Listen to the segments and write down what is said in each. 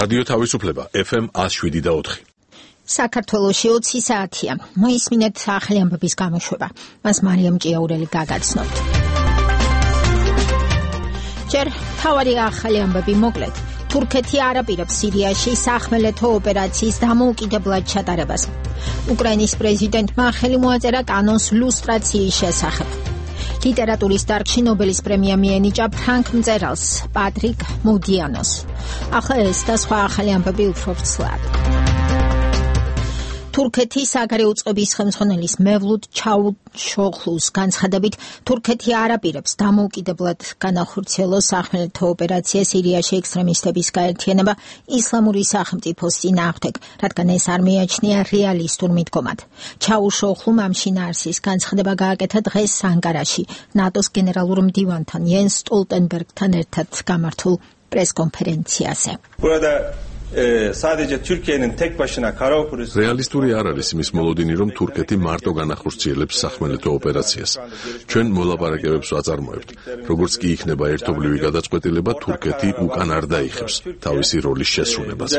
რადიო თავისუფლება FM 107.4. საქართველოში 20 საათია. მოისმინეთ ახალი ამბების გამოშვება. მას მარიამ ჭიაურელი გაგაცნობთ. ჯერ თავარი ახალი ამბები მოკლედ. თურქეთი არ აპირებს სირიაში სახმელეთო ოპერაციის დამოუკიდებლად ჩატარებას. უკრაინის პრეზიდენტმა ხელი მოაწერა კანონს ლუსტრაციის შესახებ. ლიტერატურის დარგში ნობელის პრემია მიენიჭა ფრანგ მწერალს პატრიკ მოდიანოს. ახლა ეს და სხვა ახალი ამბები უფრო ვრცლად. თურქეთის საგარეო წყობის ხელმძღვანელის მევლუდ ჩავუშოღლუს განცხადებით, თურქეთი არ აპირებს დამოუკიდებლად განახორციელოს სახმელეთო ოპერაცია სირიაში ექსტრემისტების გაერთიანება ისლამური სახელმწიფოს წინააღმდეგ, რადგან ეს არ მიაჩნია რეალისტურ მიდგომად. ჩავუშოღლუმ ამ შინაარსის განცხადება გააკეთა დღეს ანკარაში, ნატოს გენერალურ მდივანთან იენს სტოლტენბერგთან ერთად გამართულ პრესკონფერენციაზე. Sadece Türkiye'nin tek başına kara operasyon რეალისტური არ არის იმის მოლოდინი, რომ თურქეთი მარტო განახორციელებს სახმელეთო ოპერაციას. ჩვენ მოლაპარაკებებს ვაწარმოებთ. როგორც კი იქნება ერთობლივი გადაწყვეტილება, თურქეთი უკან არ დაიხევს თავისი როლის შესრულებას.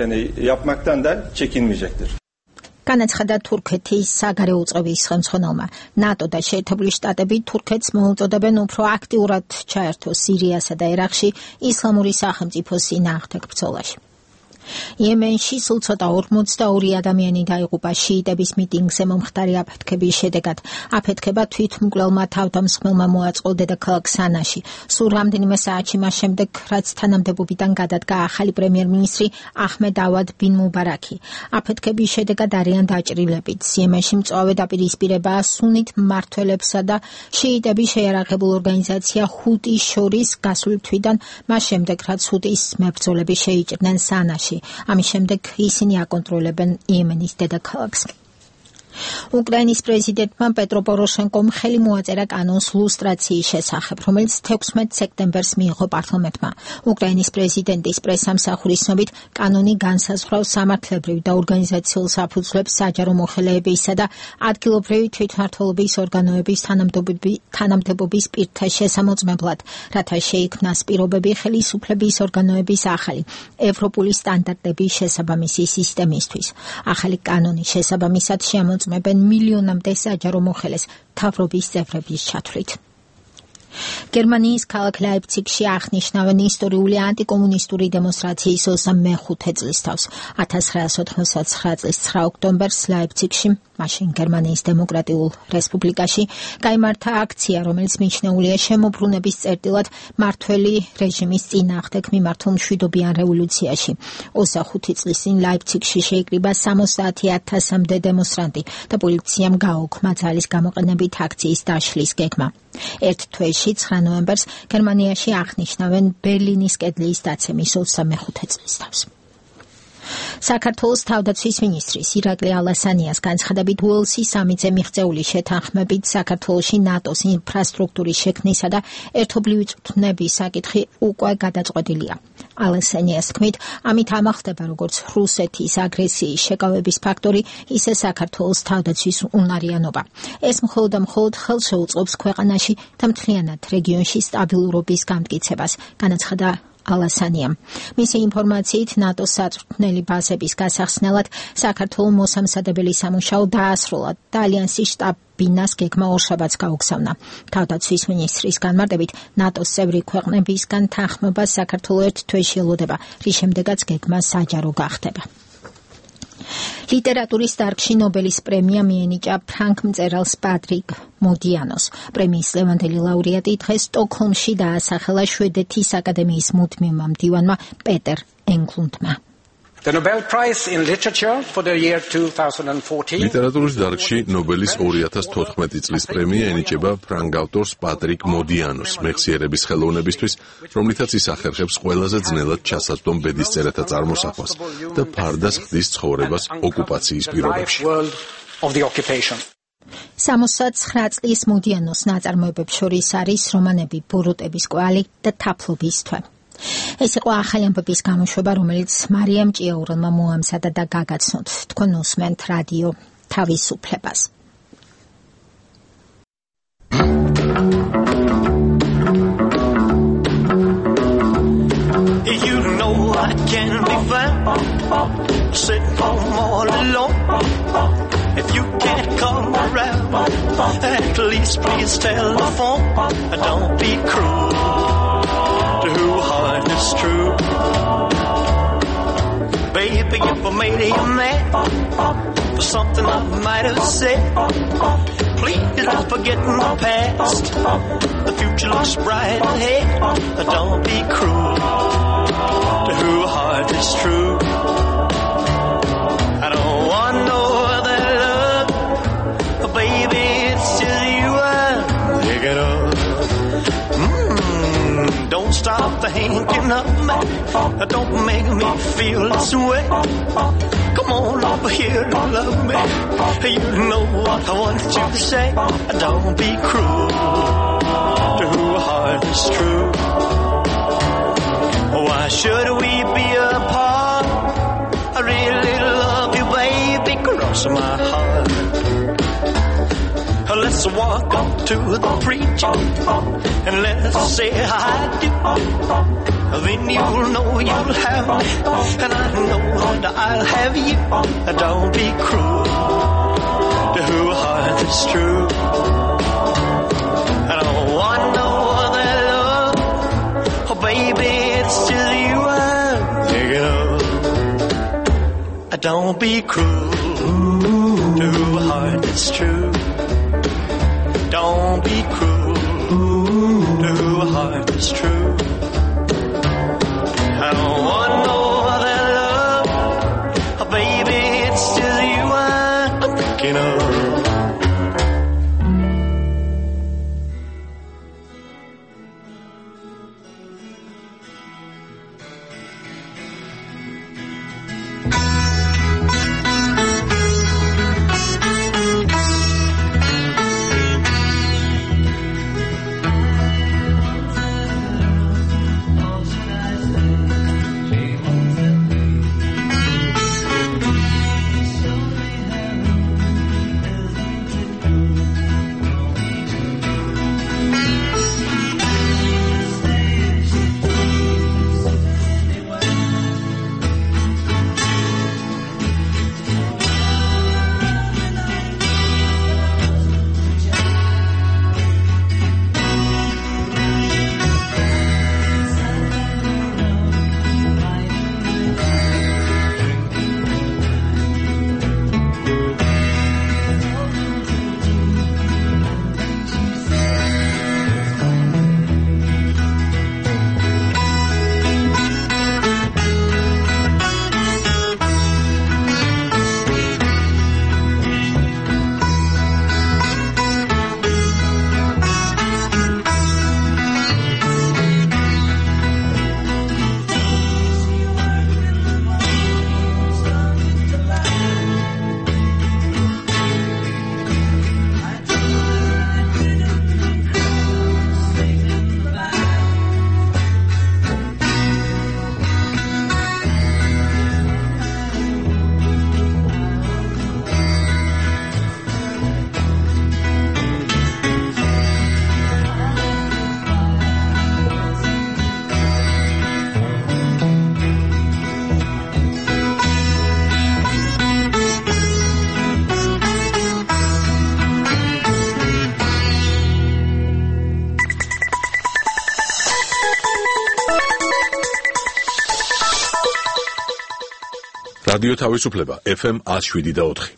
განაცხადა თურქეთის საგარეო წყობის ხელმძღვანელმა. ნატო და შეერთებული შტატები თურქეთს მოუწოდებენ უფრო აქტიურად ჩაერთოს სირიასა და ერაყში ისლამური სახელმწიფოს წინააღმდეგ ბრძოლაში. იემენში სულ ცოტა 42 ადამიანი დაიღუპა შიიტების მიტინგზე მომხდარი აფეთქების შედეგად. აფეთქება თვითმკვლელმა თავდამსხმელმა მოაწყო დედაქალაქ სანაში. სულ რამდენიმე საათში მას შემდეგ, რაც თანამდებობიდან გადადგა ახალი პრემიერ-მინისტრი აჰმედ ავად ბინ მუბარაკი. აფეთქების შედეგად არიან დაჭრილებიც. იემენში მწვავე დაპირისპირებაა სუნით მმართველებსა და შიიტების შეიარაღებულ ორგანიზაცია ჰუტის შორის გასული თვიდან, მას შემდეგ, რაც ჰუტის მებრძოლები შეიჭრნენ სანაში. ამის შემდეგ ისინი აკონტროლებენ იემენის დედაქალაქს. უკრაინის პრეზიდენტმა პეტრო პოროშენკომ ხელი მოაწერა კანონს ლუსტრაციის შესახებ, რომელიც 16 სექტემბერს მიიღო პარლამენტმა. უკრაინის პრეზიდენტის პრესამსახურის ცნობით, კანონი განსაზღვრავს სამართლებრივ და ორგანიზაციულ საფუძვლებს საჯარო მოხელეებისა და ადგილობრივი თვითმმართველობის ორგანოების თანამდებობის პირთა შესამოწმებლად, რათა შეიქმნას პირობები ხელისუფლების ორგანოების ახალი ევროპული სტანდარტების შესაბამისი სისტემისთვის. ახალი კანონის შესაბამისად მოწმებენ მილიონამდე საჯარო მოხელეს მთავრობის წევრების ჩათვლით. გერმანიის ქალაქ ლაიფციგში აღნიშნავენ ისტორიული ანტიკომუნისტური დემონსტრაციის 25 წლის თავს. 1989 წლის 9 ოქტომბერს ლაიფციგში, მაშინ გერმანიის დემოკრატიულ რესპუბლიკაში, გაიმართა აქცია, რომელიც მიჩნეულია შემოbrunების წერტილად მმართველი რეჟიმის წინააღმდეგ მიმართულ მშვიდობიან რევოლუციაში. 25 წლის წინ ლაიფციგში შეიკრიბა 70,000-მდე დემონსტრანტი და პოლიციამ გააუქმა ძალის გამოყენებით აქციის დაშლის გეგმა. ერთ თვეში 9 ნოემბერს გერმანიაში აღნიშნავენ ბერლინის კედლის დაცემის 25 წლის თავს. საქართველოს თავდაცვის მინისტრის ირაკლი ალასანიას განცხადებით, უელსის სამიტზე მიღწეული შეთანხმებით საქართველოში ნატოს ინფრასტრუქტურის შექმნისა და ერთობლივი წვრთნების საკითხი უკვე გადაწყვეტილია. ალასანიას თქმით, ამით ამახდება როგორც რუსეთის აგრესიის შეკავების ფაქტორი, ისე საქართველოს თავდაცვის უნარიანობა. ეს მხოლოდ ხელს შეუწყობს ქვეყანაში და მთლიანად რეგიონში სტაბილურობის გამტკიცებას, განაცხადა ალასანიამ. მისი ინფორმაციით, ნატოს საწვრთნელი ბაზების გასახსნელად საქართველოს მოსამზადებელი სამუშაო დაასრულა და ალიანსის შტაბ-ბინას გეგმა ორშაბათს გაუგზავნა. თავდაცვის მინისტრის განმარტებით, ნატოს წევრი ქვეყნებისგან თანხმობა საქართველოს ერთ თვეში ელოდება, რის შემდეგაც გეგმა საჯარო გახდება. ლიტერატურის დარგში ნობელის პრემია მიენიჭა ფრანგ მწერალს პატრიკ მოდიანოს. პრემიის ლევანდელი ლაურეატი დღეს სტოკჰოლმში დაასახელა შვედეთის აკადემიის მუდმივმა მდივანმა პეტერ ენგლუნდმა. The Nobel Prize in Literature for the year 2014. ლიტერატურის დარგში ნობელის 2014 წლის პრემია ენიჭება ფრანგ ავტორს პატრიკ მოდიანოს მეხსიერების ხელოვნებისთვის, რომლითაც ის ახერხებს ყველაზე ძნელად ჩასაცდომ ბედისწერათა წარმოსახვას და ფარდას ხდის ცხოვრებას ოკუპაციის პირობებში. 69 წლის მოდიანოს ნაწარმოებებს შორის არის რომანები ბოროტების კვალი და თაფლობის თვე. ეს იყო ახალი ამბების გამოშვება, რომელიც მარიამ ჭიაურელმა მოამზადა და გაგაცნოთ. თქვენ უსმენთ რადიო თავისუფლებას. You know I can be around. At least please telephone, don't be cruel to who heart is true. Baby, if I made you mad for something I might have said, please don't forget my past. The future looks bright ahead. Don't be cruel to who heart is true. I don't want no other love, baby, it's just you I'm thinking of. Don't stop thinking of me. Don't make me feel this way. Come on over here and love me. You know what I want you to say. Don't be cruel to who heart is true. Why should we be apart? I really love you, baby, cross my heart. Let's walk up to the preacher and let's say I do. Then you'll know you'll have me, and I know that I'll have you. Don't be cruel to who heart is true. I don't want no other love, oh baby, it's just you I'm thinking of. Don't be cruel to who heart is true. Don't be cruel to who heart is true. I don't want no other love, oh baby, it's just you I'm thinking of. რადიო თავისუფლება FM 107.4.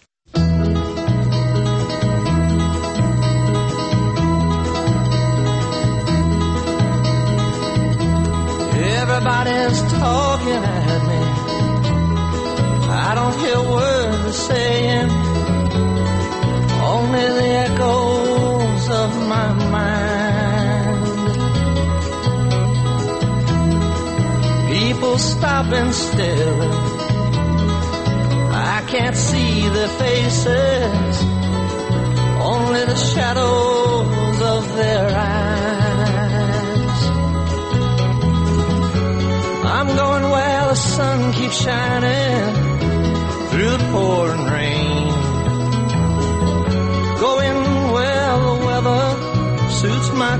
Everybody's talking at me. I don't hear words they're saying, only the echoes of my mind. People stopping still, I can't see their faces, only the shadows of their eyes. I'm going where the sun keeps shining through the pouring rain, going where the weather suits my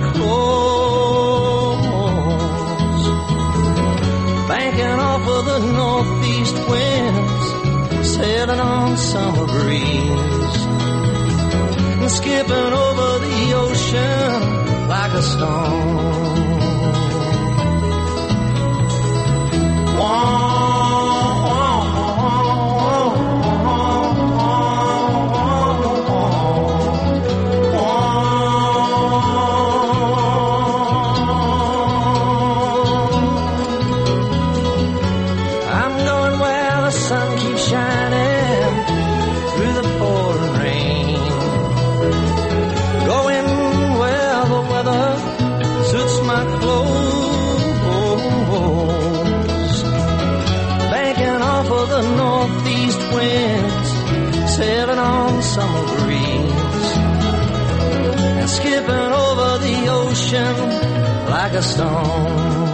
clothes, banking off of the northeast winds, sailing on summer breeze. skipping over the ocean like a stone. Sailing on summer breeze and skipping over the ocean like a stone.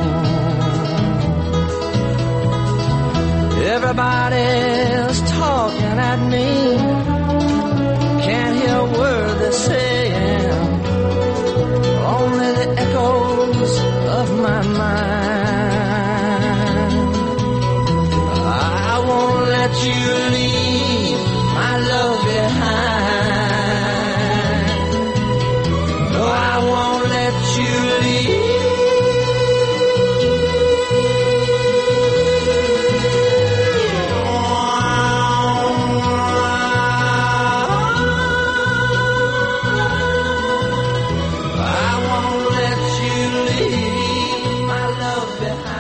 Everybody's talking at me, can't hear a word they're saying, only the echoes of my mind. I won't let you leave my love behind. No, I won't let you leave. I won't let you leave my love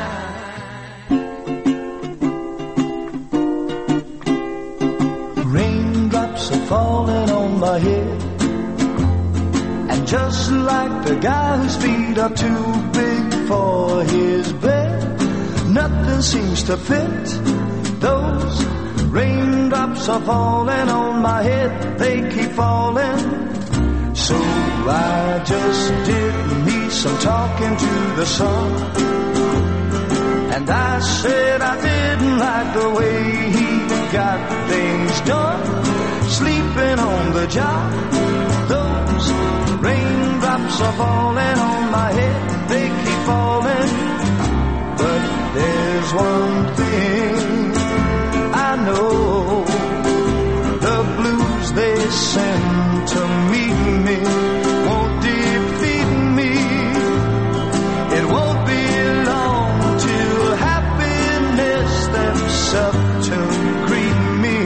behind. Raindrops are falling on my head, and just like the guy whose feet are too big for his bed, nothing seems to fit. Those raindrops are falling on my head, they keep falling. So I just did me some talking to the sun, and I said I didn't like the way he got things done, sleeping on the job. Those raindrops are falling on my head, they keep falling. But there's one thing I know, the blues they send to meet me won't defeat me. It won't be long till happiness steps up to greet me.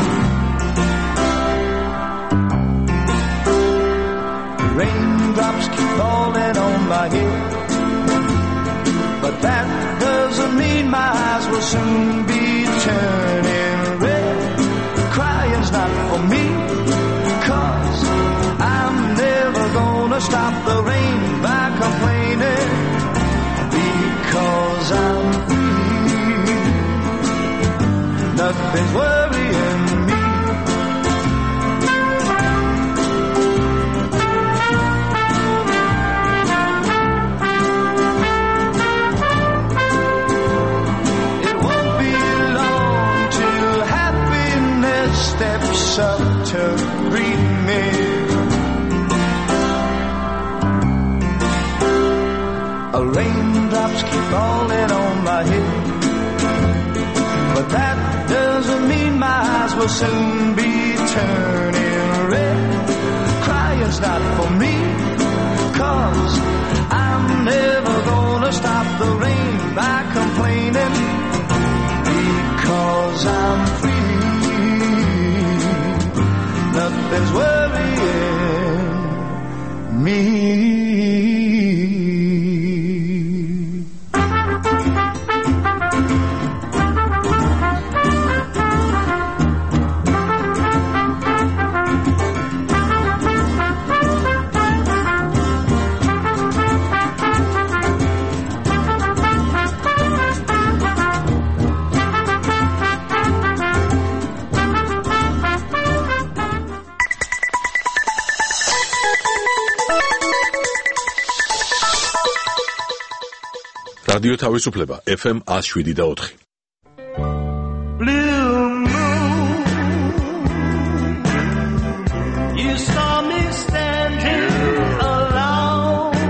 Raindrops keep falling on my head, but that doesn't mean my eyes will soon be turning red. Crying's not for me, 'cause I'm never gonna stop the rain by complaining, because I'm free. Nothing's worrying me. Steps up to greet me. Raindrops keep falling on my head, but that doesn't mean my eyes will soon be turning red. Crying's not for me, 'cause I'm never gonna stop the rain by complaining, because I'm free. Nothing's worrying me. რადიო თავისუფლება FM 107.4. Blue moon, you saw me standing alone,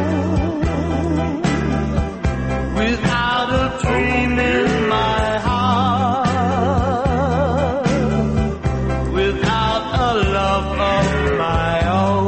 without a dream in my heart, without a love of my own.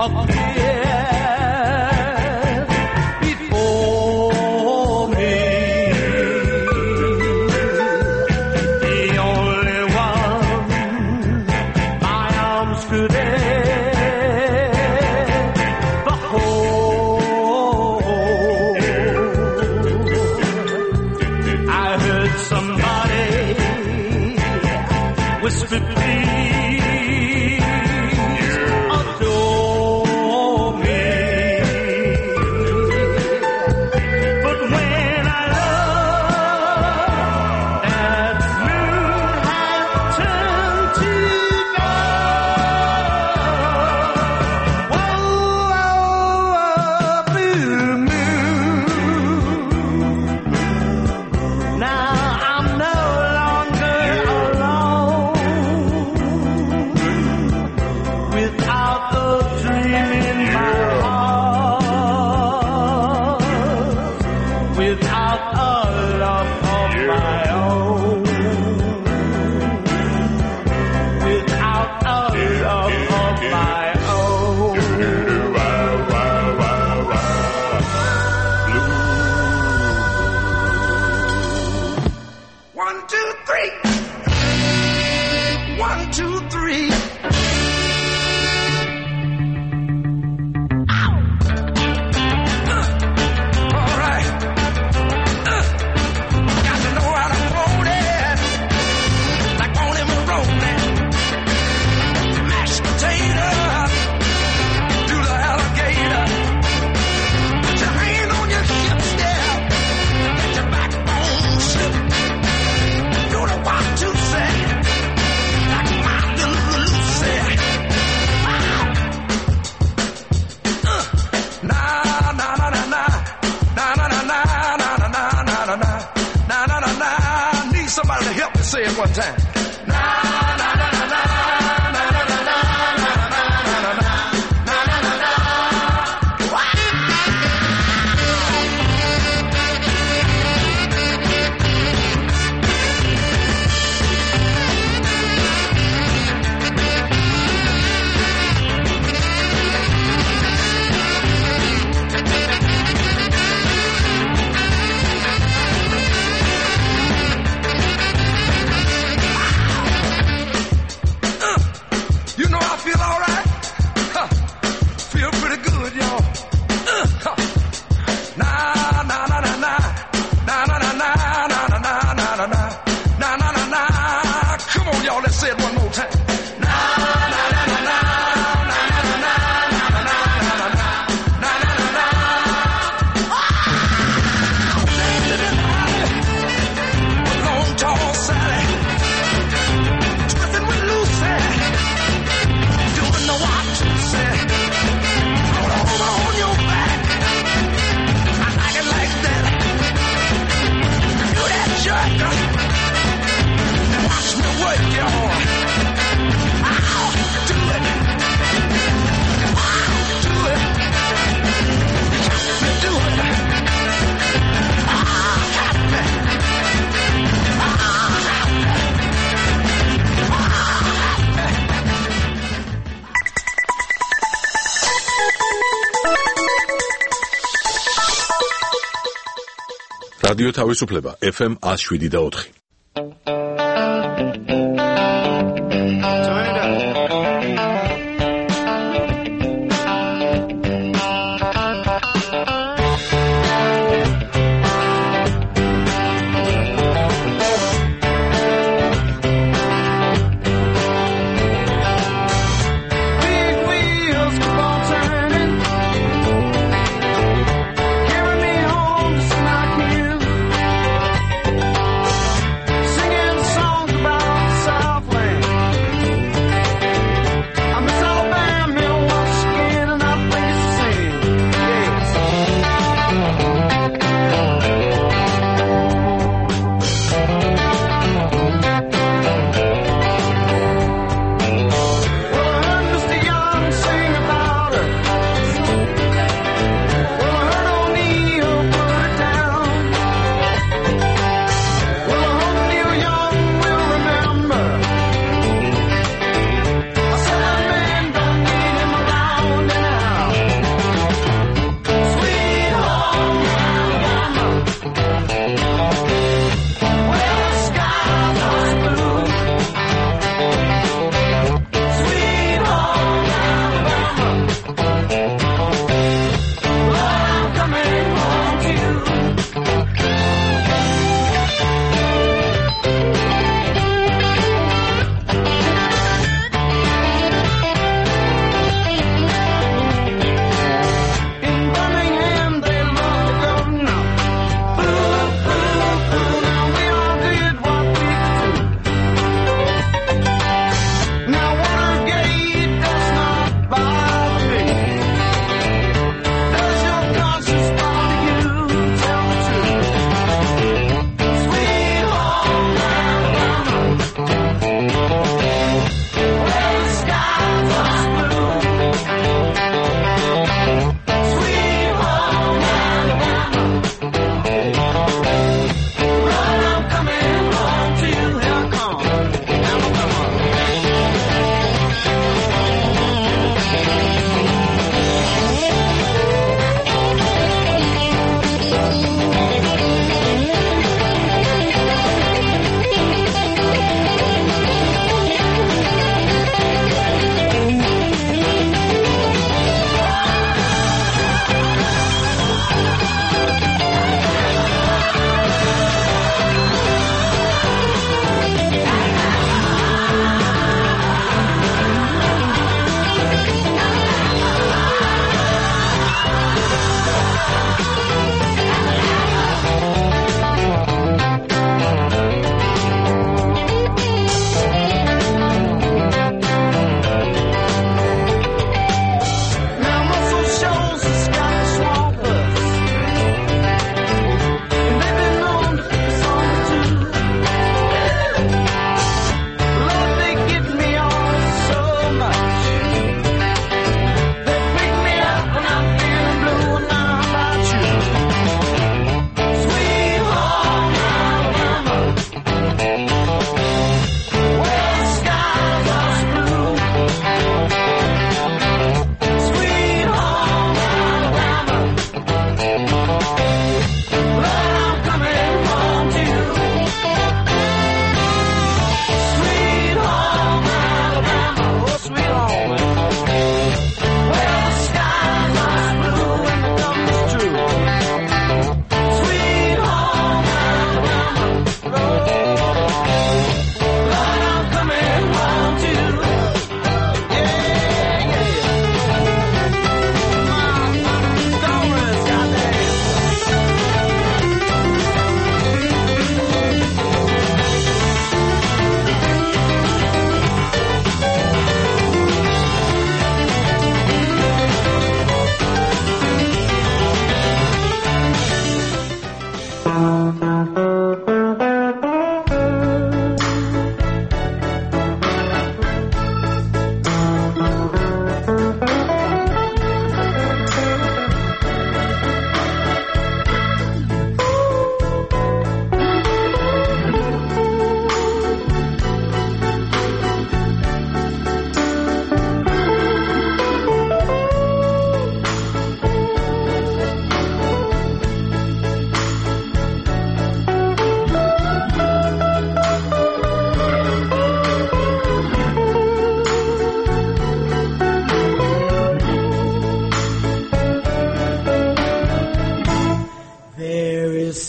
appeared before me. The only one my arms could ever hold. I heard somebody whisper, please adore me. But when I looked, that moon had turned to gold. Whoa, blue moon. Now I'm no longer alone. Without a dream in my heart, without a love of my own, without a love of my own. 1, 2, 3. 1, 2, 3. All right. Got to know how to hold it, like on him and rolling. Mashed potato to the alligator. Put your hand on your hips there, let your backbone slip. You know what to say, like my little Lucy. Na na na na na na na na na na na na na na na na na na. Need somebody to help me say it one time. Na na na na na na na na na na na na na na. You know I feel all right. Huh. Feel pretty good, y'all. Huh. Na na na na na na na na na na na na na na na na na na na. Come on, y'all, let's say it one more time. Na na na na na na na na na na na na na na na. Long tall Sally, twisting with Lucy. Don't know what to say. Hold on your back. I like it like that. Do that jerk. And watch me work, y'all. I'll do it. I'll do it. Help me do it. I'll help me. I'll help me. რადიო თავისუფლება FM 107.4. Big wheels keep on turning, carry me home to Smock Hill.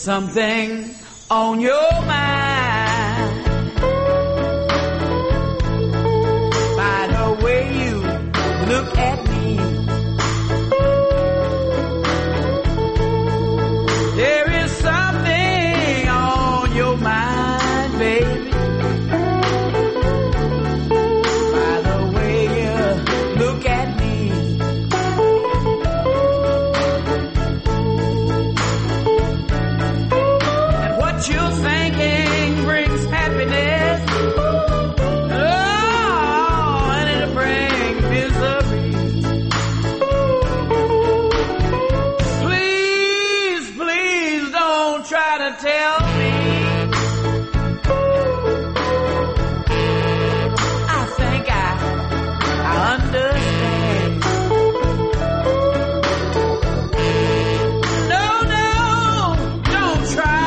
something on your mind. By the way you look at me, there is something on your mind, baby. By the way you look at me. You're thinking brings happiness, oh, and it'll bring misery. Please, please don't try to tell me I think I understand. No, don't try.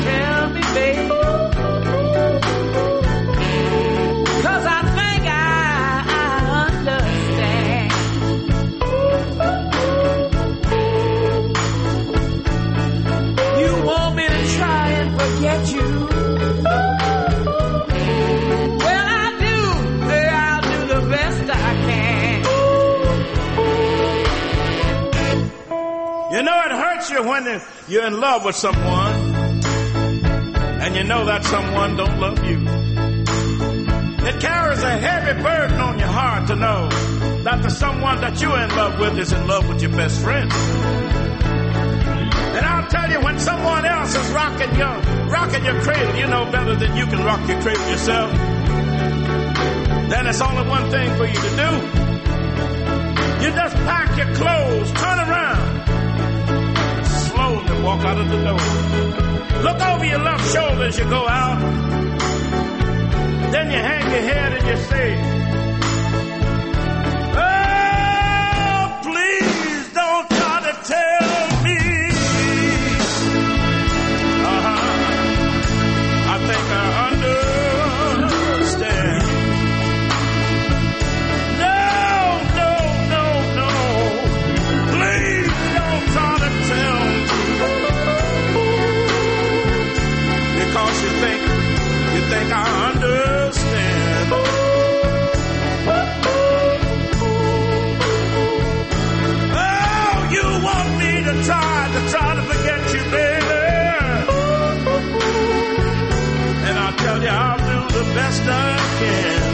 Cause I think I understand. You want me to try and forget you? Well, I'll do the best I can. You know, it hurts you when you're in love with someone and you know that someone don't love you. It carries a heavy burden on your heart to know that the someone that you're in love with is in love with your best friend. And I'll tell you, when someone else is rocking your cradle, you know better than you can rock your cradle yourself. Then it's only one thing for you to do. You just pack your clothes, turn around, slowly walk out of the door. Look over your left shoulder as you go out. Then you hang your head and you say, oh, please don't try to tell me. I think I understand. No. Please don't try to tell me. Because you think I understand. Oh, you want me to try to forget you, baby. And I'll tell you, I'll do the best I can.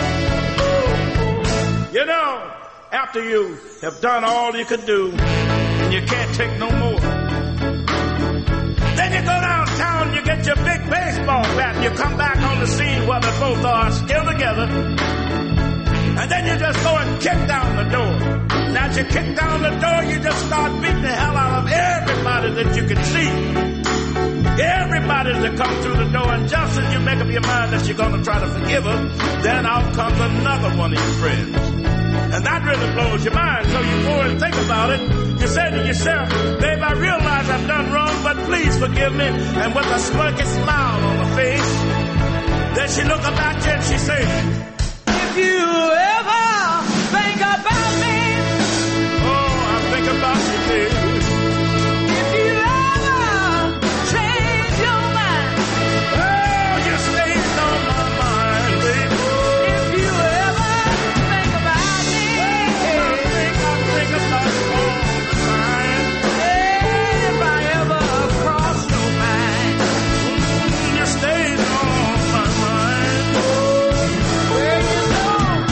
You know, after you have done all you could do and you can't take no more, then you go downtown, you get your big baseball bat, and you come back on the scene where they both are still together. And then you just go and kick down the door. Now as you kick down the door, you just start beating the hell out of everybody that you can see. Everybody that comes through the door, and just as you make up your mind that you're going to try to forgive her, then out comes another one of your friends. And that really blows your mind, so you go and think about it. You say to yourself, babe, I realize I've done wrong, but please forgive me. And with a smirky smile on her face, then she look up at you and she say, if you ever think about me, oh, I think about you, babe. If you ever change your mind, oh, you stay on my mind, babe. If you ever think about me, oh, I think about you all the time. If I ever cross your mind, you stay on my mind. Well, you know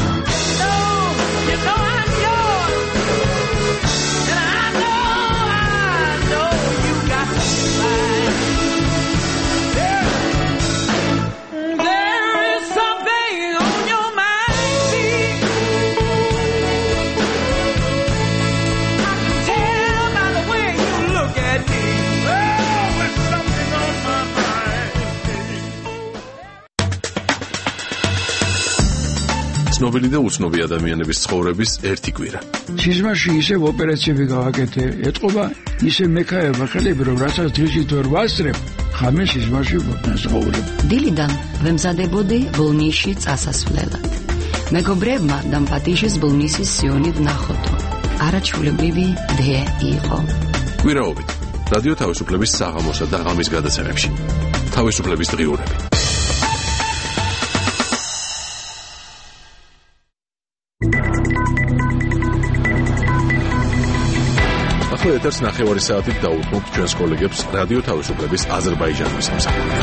I'm yours, and I know you got to find. There is something on your mind, see. I can tell by the way you look at me. Oh, there's something on my mind. ცნობილი და უცნობი ადამიანების ცხოვრების ერთი კვირა. სიზმარში ისევ ოპერაციები გავაკეთე, ეთყობა ისე მექაება ხელები, რომ რასაც დღისით ვერ ვასწრებ, ხამე სიზმარში ვასწავლებ. დილიდან ვემზადებოდი ბოლნისში წასასვლელად. მეგობრებმა დამპატიჟეს ბოლნისის სიონი ვნახოდო. არაჩვეულებრივი დე იყო. კვირაობით რადიო თავისუფლების საღამოსა და ღამის გადაცემებში. თავისუფლების დღიურები. ახლა ეთერს 9 საათით დაუთმობთ ჩვენს კოლეგებს რადიო თავისუფლების აზერბაიჯანის სამსახურიდან.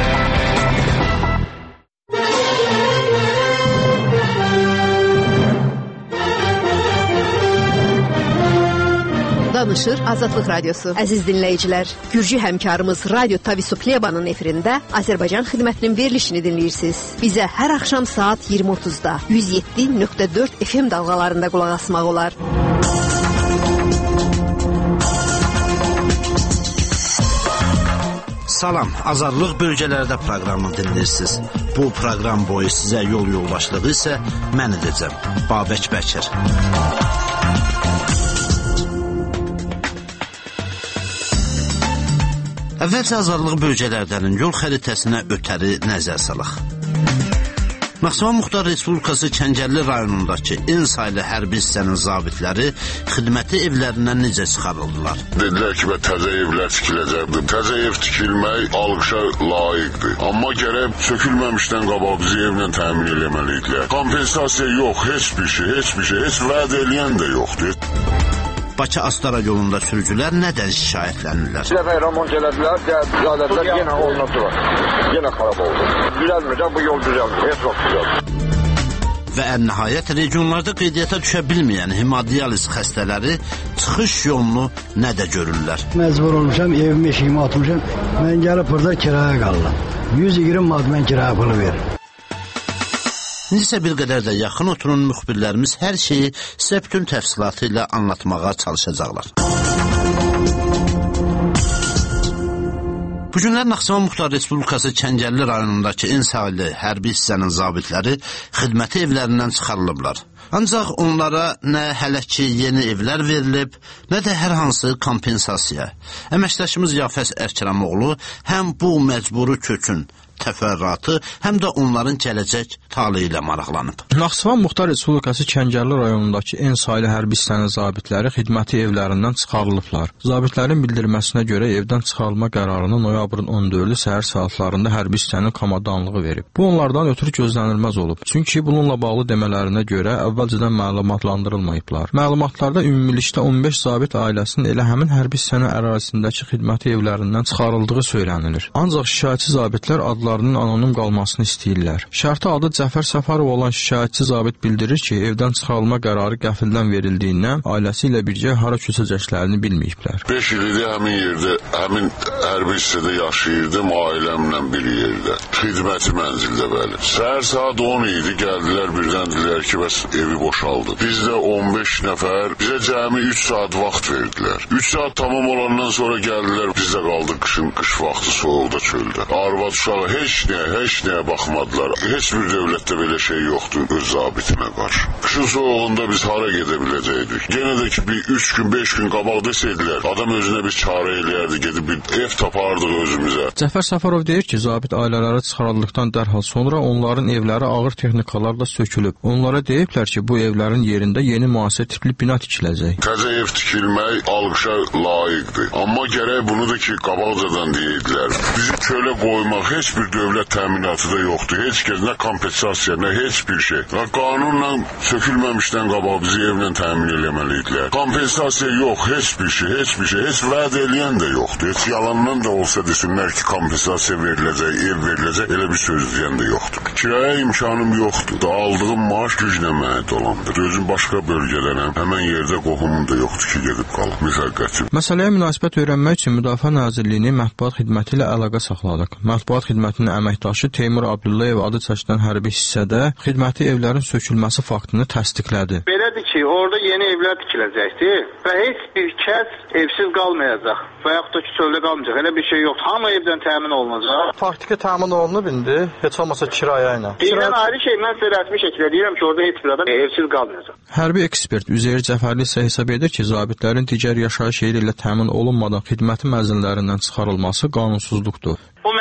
Danışır Azadlıq Radyosu. Əziz dinləyicilər, Gürcü həmkarımız Radyo Tavisuplebanın efirində Azərbaycan xidmətinin verilişini dinləyirsiniz. Bizə hər axşam saat 20:30-da 107.4 FM dalğalarında qulaq asmaq olar. Salam, Azadlıq bölgələrdə proqramını dinləyirsiniz. Bu proqram boyu sizə yol yoldaşlığı isə mən edəcəm, Babək Bəkir. Əvvəlcə azadlıq bölgələrinin yol xəritəsinə ötəri nəzər salaq. Naxçıvan Muxtar Respublikası Kəngərli rayonundakı en saylı hərbi hissənin zabitləri xidməti evlərindən necə çıxarıldılar? Dedilər ki, təzə evlər tikiləcəkdir. Təzə ev tikilmək alqışa layiqdir. Amma gərək sökülməmişdən qabaq bizi evlə təmin eləməliydilər. Kompensasiya yox, heç bir şey, heç vəd eləyən də yoxdur. Bakı-Astara yolunda sürücülər nədən şikayətlənirlər? Bir dəfə remont elədilər, gələdilər, yenə olması var. Yenə xarab oldu. Düzəlməyəcək, bu yol düzəlməyəcək, çox güzel. Və ən nəhayət regionlarda qeydiyyata düşə bilməyən hemodializ xəstələri çıxış yolunu nədə görürlər? Məcbur olmuşam, evimi eşiyimi atmışam, mən gəlib burada kiraya qalıram. 120 manat mən kiraya pulu verir. İndisə bir qədər də yaxın oturun müxbirlərimiz hər şeyi sizə bütün təfsilatı ilə anlatmağa çalışacaqlar. Bu günlər Naxçıvan Muxtar Respublikası Kəngərli rayonundakı en saylı hərbi hissənin zabitləri xidməti evlərindən çıxarılıblar. Ancaq onlara nə hələ ki yeni evlər verilib, nə də hər hansı kompensasiya. Əməkdaşımız Yafəs Ərkiramoğlu həm bu məcburi kökün təfərrüatı, həm də onların gələcək taleyi ilə maraqlanıb. Naxçıvan Muxtar Respublikası Kəngərli rayonundakı en saylı hərbi hissənin zabitləri xidməti evlərindən çıxarılıblar. Zabitlərin bildirməsinə görə evdən çıxarılma qərarını noyabrın 14-ü səhər saatlarında hərbi hissənin komandanlığı verib. Bu onlardan ötürü gözlənilməz olub. Çünki bununla bağlı demələrinə görə əvvəlcədən məlumatlandırılmayıblar. Məlumatlarda ümumilikdə 15 zabit ailəsinin elə həmin hərbi hissənin ərazisindəki xidməti evlərindən çıxarıldığı söylənilir. Ancaq şikayətçi zabitlər adlarının anonim qalmasını istəyirlər. Şərti adı Cəfər Səfərov olan şikayətçi zabit bildirir ki, evdən çıxarılma qərarı qəfildən verildiyindən ailəsi ilə birgə hara köçəcəklərini bilməyiblər. 5 il idi həmin yerdə, həmin hərbi hissədə yaşayırdım, ailəmlə bir yerdə. Xidməti mənzildə bəli. Səhər saat 10 idi, gəldilər birdən dedilər ki, bəs evi boşaldı. Biz də 15 nəfər, bizə cəmi 3 saat vaxt verdilər. 3 saat tamam olandan sonra gəldilər, biz də qaldıq qış vaxtı soğuqda çöldə. Arvad uşağı heç nəyə baxmadılar. Heç bir dövlətdə belə şey yoxdur öz zabitinə qarşı. Qışın soğuğunda biz hara gedə biləcəkdik? Yenə də ki, bir 3 gün, 5 gün qabaq desəydilər, adam özünə bir çarə eləyərdi, gedib bir ev tapardıq özümüzə. Cəfər Səfərov deyir ki, zabit ailələri çıxarıldıqdan dərhal sonra onların evləri ağır texnikalarla sökülüb. Onlara deyiblər ki, bu evlərin yerində yeni müasir tipli bina tikiləcək. Təzə ev tikilmək alqışa layiqdir. Amma gərək bunu da ki, qabaqcadan deyildilər. Bizi çölə qoymaq heç bir dövlət təminatı da yoxdur. Heç kəs nə kompensasiya, nə heç bir şey. Qanunla sökülməmişdən qabaq bizi evlə təmin eləməliydilər. Kompensasiya yox, heç bir şey, heç vəd eləyən də yoxdur. Heç yalandan da olsa desinlər ki, kompensasiya veriləcək, ev veriləcək, elə bir söz deyən də yoxdur. Kiraya imkanım yoxdur. Aldığım maaş güclə mənə dolandır. Özüm başqa bölgədənəm. Həmən yerdə qohumum da yoxdur ki, gedib qalıb. Müvəqqəti. Məsələyə münasibət öyrənmək üçün Müdafiə Nazirliyinin mətbuat xidməti ilə əlaqə saxladıq. Mətbuat xidmətinin əməkdaşı Teymur Abdullayev adı çəkilən hərbi hissədə xidməti evlərin sökülməsi faktını təsdiqlədi. Belədir ki, orada yeni evlər tikiləcəkdir və heç bir kəs evsiz qalmayacaq və yaxud da ki, çöldə qalmayacaq. Elə bir şey yoxdur. Hamı evdən təmin olunacaq. Faktiki təmin olunub indi, heç olmasa kiraya ilə. Deyirəm ayrı şey, mən sizə rəsmi şəkildə deyirəm ki, orada heç bir adam evsiz qalmayacaq. Hərbi ekspert Üzeyir Cəfərli isə hesab edir ki, zabitlərin digər yaşayış yeri ilə təmin olunmadan xidməti mənzillərindən çıxarılması qanunsuzluqdur. Bu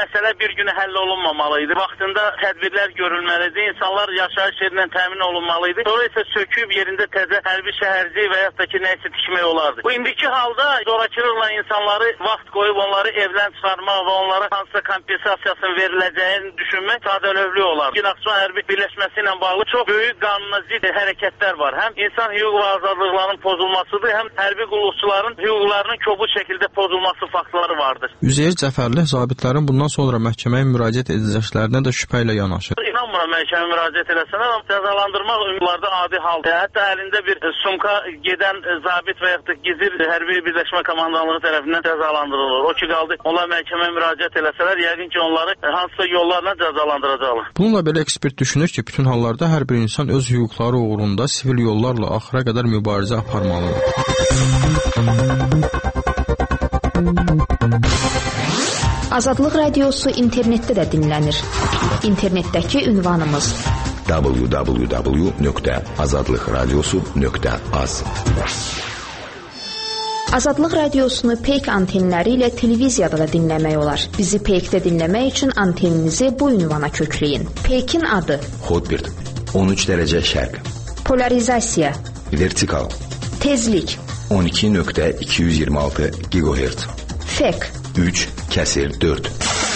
məsələ bir günə həll olunmamalıydı. Vaxtında tədbirlər görülməlidir. İnsanlar yaşayış yerindən təmin olunmalıydı. Sonra isə söküb yerində təzə hərbi şəhərci və yaxud da ki, nəysə tikmək olardı. Bu indiki halda zorakılıqla insanları vaxt qoyub onları evdən çıxarmaq və onlara hansısa kompensasiyasının veriləcəyini düşünmək sadəlövhlü olar. Naxçıvan hərbi birləşməsi ilə bağlı çox böyük qanuna zidd hərəkətlər var. Həm insan hüquq və azadlıqlarının pozulmasıdır, həm hərbi qulluqçuların hüquqlarının kobud şəkildə pozulması faktları vardır. Üzeyir Cəfərli zabitlərin bundan sonra məhkəməyə müraciət edəcəklərinə də şübhə ilə yanaşır. İnanmıram məhkəməyə müraciət eləsənlər, amma cəzalandırmaq ümumlarda adi haldır. Hətta əlində bir sumka gedən zabit və yaxud da gizir hərbi birləşmə komandanlığı tərəfindən cəzalandırılır. O ki qaldı, onlar məhkəməyə müraciət eləsələr, yəqin ki, onları hansısa yollarla cəzalandıracaqlar. Bununla belə ekspert düşünür ki, bütün hallarda hər bir insan öz hüquqları uğrunda sivil yollarla axıra qədər mübarizə aparmalıdır. Azadlıq Radiosu internetdə də dinlənir. İnternetdəki ünvanımız www.azadlıqradiosu.az. Azadlıq Radiosunu Peyk antenləri ilə televiziyada da dinləmək olar. Bizi Peykdə dinləmək üçün anteninizi bu ünvana kökləyin. Peykin adı Hotbird 13 dərəcə şərq. Polarizasiya Vertikal. Tezlik 12.226 GHz. Fek 3/4.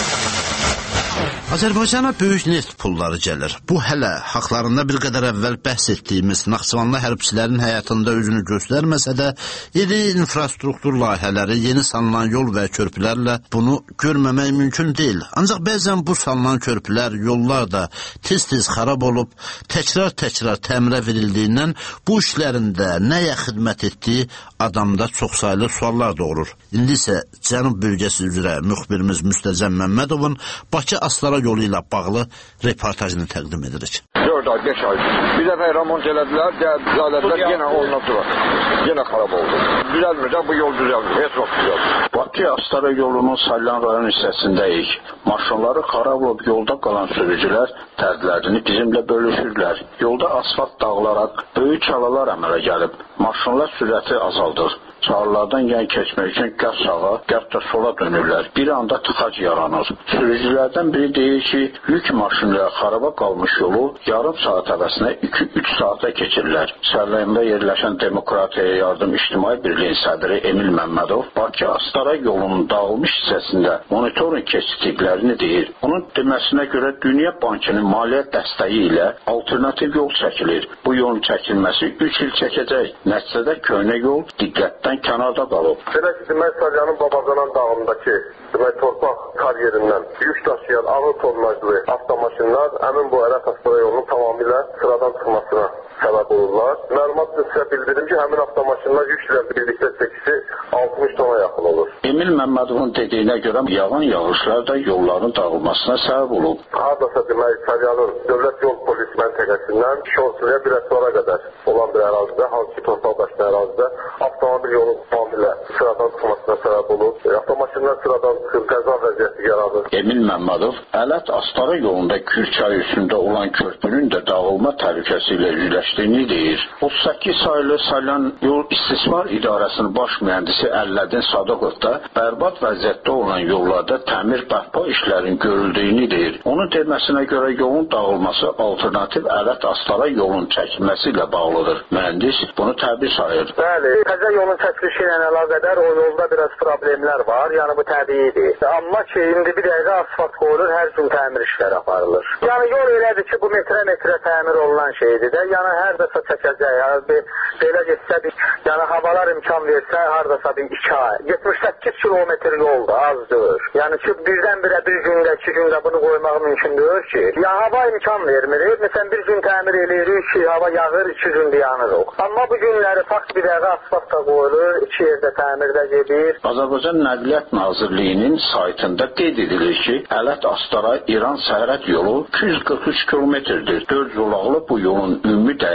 Azərbaycana böyük neft pulları gəlir. Bu hələ haqlarında bir qədər əvvəl bəhs etdiyimiz Naxçıvanlı hərbçilərin həyatında özünü göstərməsə də, iri infrastruktur layihələri, yeni salınan yol və körpülərlə bunu görməmək mümkün deyil. Ancaq bəzən bu salınan körpülər, yollar da tez-tez xarab olub, təkrar təmirə verildiyindən bu işlərində nəyə xidmət etdiyi adamda çoxsaylı suallar doğurur. İndi isə Cənub bölgəsi üzrə müxbirimiz Müstəzəm Məmmədovun Bakı Astara yolu ilə bağlı reportajını təqdim edirik. 4 ay, 5 ay. Bir dəfə remont elədilər, gələdilər, yenə ondan sonra yenə xarab oldu. Düzəlmir, bu yol düzəlmir, heç vaxt düzəlmir. Bakı Astara yolunun Salyan rayon hissəsindəyik. Maşınları xarab olub yolda qalan sürücülər dərdlərini bizimlə bölüşürlər. Yolda asfalt dağılaraq böyük çalalar əmələ gəlib. Maşınlar sürəti azaldır. Çağrılardan yan keçmək üçün gah sağa, gah da sola dönürlər. Bir anda tıxac yaranır. Sürücülərdən biri deyir ki, yük maşınla xaraba qalmış yolu yarım saat əvəzinə 2-3 saata keçirlər. Sərləyində yerləşən Demokratiya Yardım İctimai Birliyin sədri Emil Məmmədov Bakı Astara yolunun dağılmış hissəsində monitoring keçirdiklərini deyir. Onun deməsinə görə Dünya Bankının maliyyə dəstəyi ilə alternativ yol çəkilir. Bu yolun çəkilməsi 3 il çəkəcək. Nəticədə köhnə yol diqqətdən kənarda qalıb. Belə ki, demək Salyanın Babazanan dağındakı torpaq karyerindən yük daşıyan ağır tonnajlı avtomaşınlar həmin bu Ərət Astara yolunun tamamilə sıradan çıxmasına səbəb olurlar. Məlumat sizə bildirim ki, həmin avtomaşınlar yüklə birlikdə çəkisi 60 tona yaxın olur. Emil Məmmədovun dediyinə görə yağan yağışlar da yolların dağılmasına səbəb olub. Hardasa demək Salyanın Dövlət Yol Polis məntəqəsindən Şorsuya bir əsvara qədər olan bir ərazidə, hansı torpaq daşlı ərazidə avtomobil yolun tamamilə sıradan çıxmasına səbəb olub. Avtomaşınlar sıradan çıxıb qəza vəziyyəti yaranır. Emil Məmmədov Ələt Astara yolunda Kürçay üstündə olan körpünün də dağılma təhlükəsi ilə üzləşdiyini deyir. 38 sayılı Salyan Yol İstismar İdarəsinin baş mühəndisi Əlləddin Sadıqov da bərbad vəziyyətdə olan yollarda təmir bərpa işlərinin görüldüyünü deyir. Onun deməsinə görə yolun dağılması alternativ Ələt Astara yolun çəkilməsi ilə bağlıdır. Mühəndis bunu təbii sayır. Bəli, təzə yolun çəkilişi ilə əlaqədar o yolda biraz problemlər var. Yəni bu təbiidir. Amma ki, indi bir dəqiqə asfalt qoyulur, hər gün təmir işləri aparılır. Yəni yol elədir ki, bu metrə təmir olunan şeydir də. Yəni hər dəfə çəkəcək. Yəni belə getsə bir, yəni havalar imkan versə, hardasa bir 2 ay. 78 kilometr yolda azdır. Yəni ki, birdən-birə bir gündə, 2 gündə bunu qoymaq mümkün deyil ki. Ya hava imkan vermir. Məsələn, bir gün təmir eləyirik ki, hava yağır, 2 gündə yanırıq. Amma bu günləri fakt bir dəqiqə asfalt da qoyulur, 2 yerdə təmirdə gedir. Azərbaycan Nəqliyyat Nazirliyinin saytında qeyd edilir ki, Ələt Astara İran sərhəd yolu 243 kilometrdir. 4 zolaqlı bu yolun ümumi dəyəri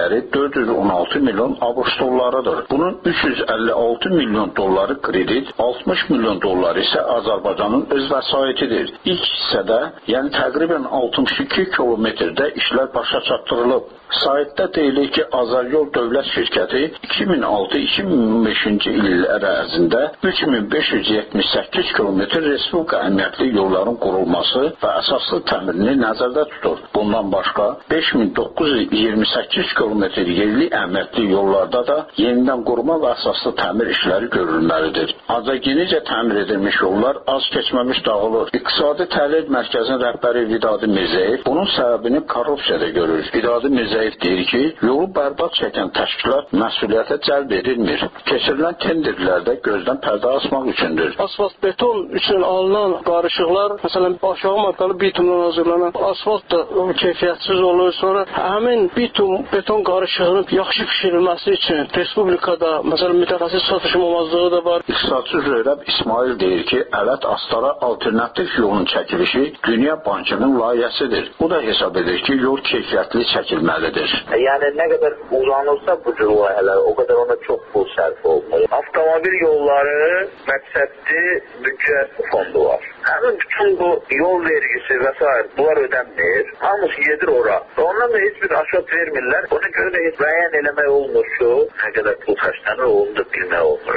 dəyəri 416 milyon ABŞ dollarıdır. Bunun 356 milyon dolları kredit, 60 milyon dolları isə Azərbaycanın öz vəsaitidir. İlk hissədə, yəni təqribən 62 kilometrdə işlər başa çatdırılıb. Saytda deyilir ki, Azaryol Dövlət Şirkəti 2006-2005-ci illər ərzində 3578 kilometr respublika əhəmiyyətli yolların qurulması və əsaslı təmirini nəzərdə tutur. Bundan başqa 5928 kilometr yerli əhəmiyyətli yollarda da yenidən qurma və əsaslı təmir işləri görülməlidir. Ancaq yenicə təmir edilmiş yollar az keçməmiş dağılır. İqtisadi Təhlil Mərkəzinin rəhbəri Vidadi Mirzəyev bunun səbəbini korrupsiyada görür. Vidadi Mirzəyev deyir ki, yolu bərbad çəkən təşkilat məsuliyyətə cəlb edilmir. Keçirilən tenderlərdə gözdən pərdə asmaq üçündür. Asfalt beton üçün alınan qarışıqlar, məsələn, aşağı markalı bitumdan hazırlanan asfalt da keyfiyyətsiz olur. Sonra həmin beton qarışığının yaxşı pişirilməsi üçün respublikada, məsələn, mütəxəssis çatışmamazlığı da var. İqtisadçı Zöhrəb İsmail deyir ki, Ələt Astara alternativ yolun çəkilişi Dünya Bankının layihəsidir. O da hesab edir ki, yol keyfiyyətli çəkilməlidir. Yəni nə qədər uzanırsa bu cür layihələr, o qədər ona çox pul sərf olunur. Avtomobil yolları məqsədli büdcə fondu var. Həmin bütün bu yol vergisi və s. bunlar ödənmir. Hamısı gedir ora. Ondan da heç bir aşağı vermirlər. Ona görə də müəyyən eləmək olmur ki, nə qədər pul xərclənir, onu da bilmək olmur.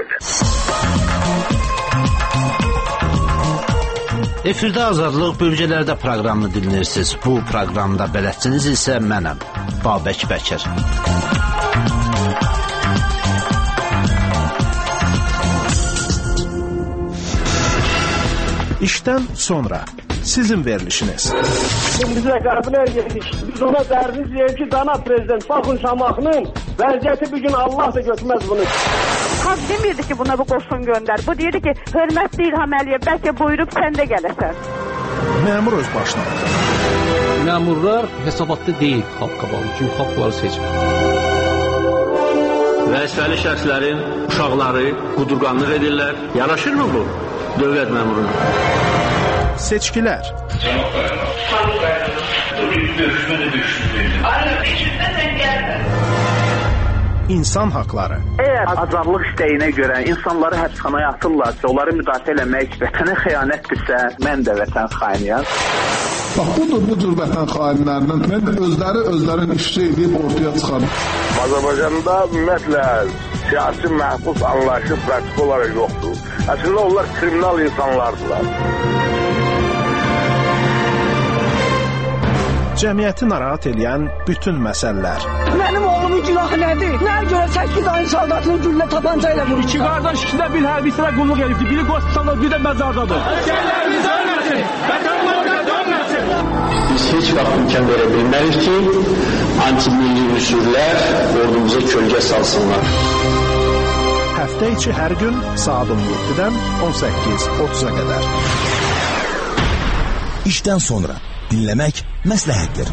Efirdə Azadlıq bölgələrdə proqramını dinləyirsiniz. Bu proqramda bələdçiniz isə mənəm, Babək Bəkir. İşdən sonra sizin verilişiniz. Biz rəqəblər yedik. Biz ona dərdiz deyir ki, dana prezident Baxın Şamaxının vəziyyəti bir gün Allah da götürməz bunu. Xalq demirdi ki, buna bu qoşun göndər. Bu deyirdi ki, hörmətli İlham Əliyev, bəlkə buyurub sən də gələsən. Məmur öz başına. Məmurlar hesabatda deyil xalq qabağında, çünki xalq bunları seçmir. Vəzifəli şəxslərin uşaqları qudurqanlıq edirlər. Yaraşırmı bu dövlət məmuruna? Seçkilər. İnsan haqları. Əgər azadlıq istəyinə görə insanları həbsxanaya atırlarsa, onları müdafiə eləmək vətənə xəyanətdirsə, mən də vətən xainiyəm. Bax, budur bu cür vətən xainlərinin mən özlərin işçi edib ortaya çıxarım. Azərbaycanda ümumiyyətlə siyasi məhbus anlayışı pratik olaraq yoxdur. Əslində onlar kriminal insanlardılar. Cəmiyyəti narahat edən bütün məsələlər. Mənim oğlumun günahı nədir? Nəyə görə 8 ayın saldatını güllə tapanca ilə vurur? İki qardaş ikisi də bir hərbi sıra qulluq edibdi. Biri qoştusanlar, biri də məzardadır. Əsgərlərimiz ölməsin, vətənlərimiz ölməsin. Biz heç vaxt imkan verə bilmərik ki, antimilli üsullər ordumuza kölgə salsınlar. Həftə içi hər gün saat 17-dən 18:30-a qədər. İşdən sonra dinləmək məsləhətdir.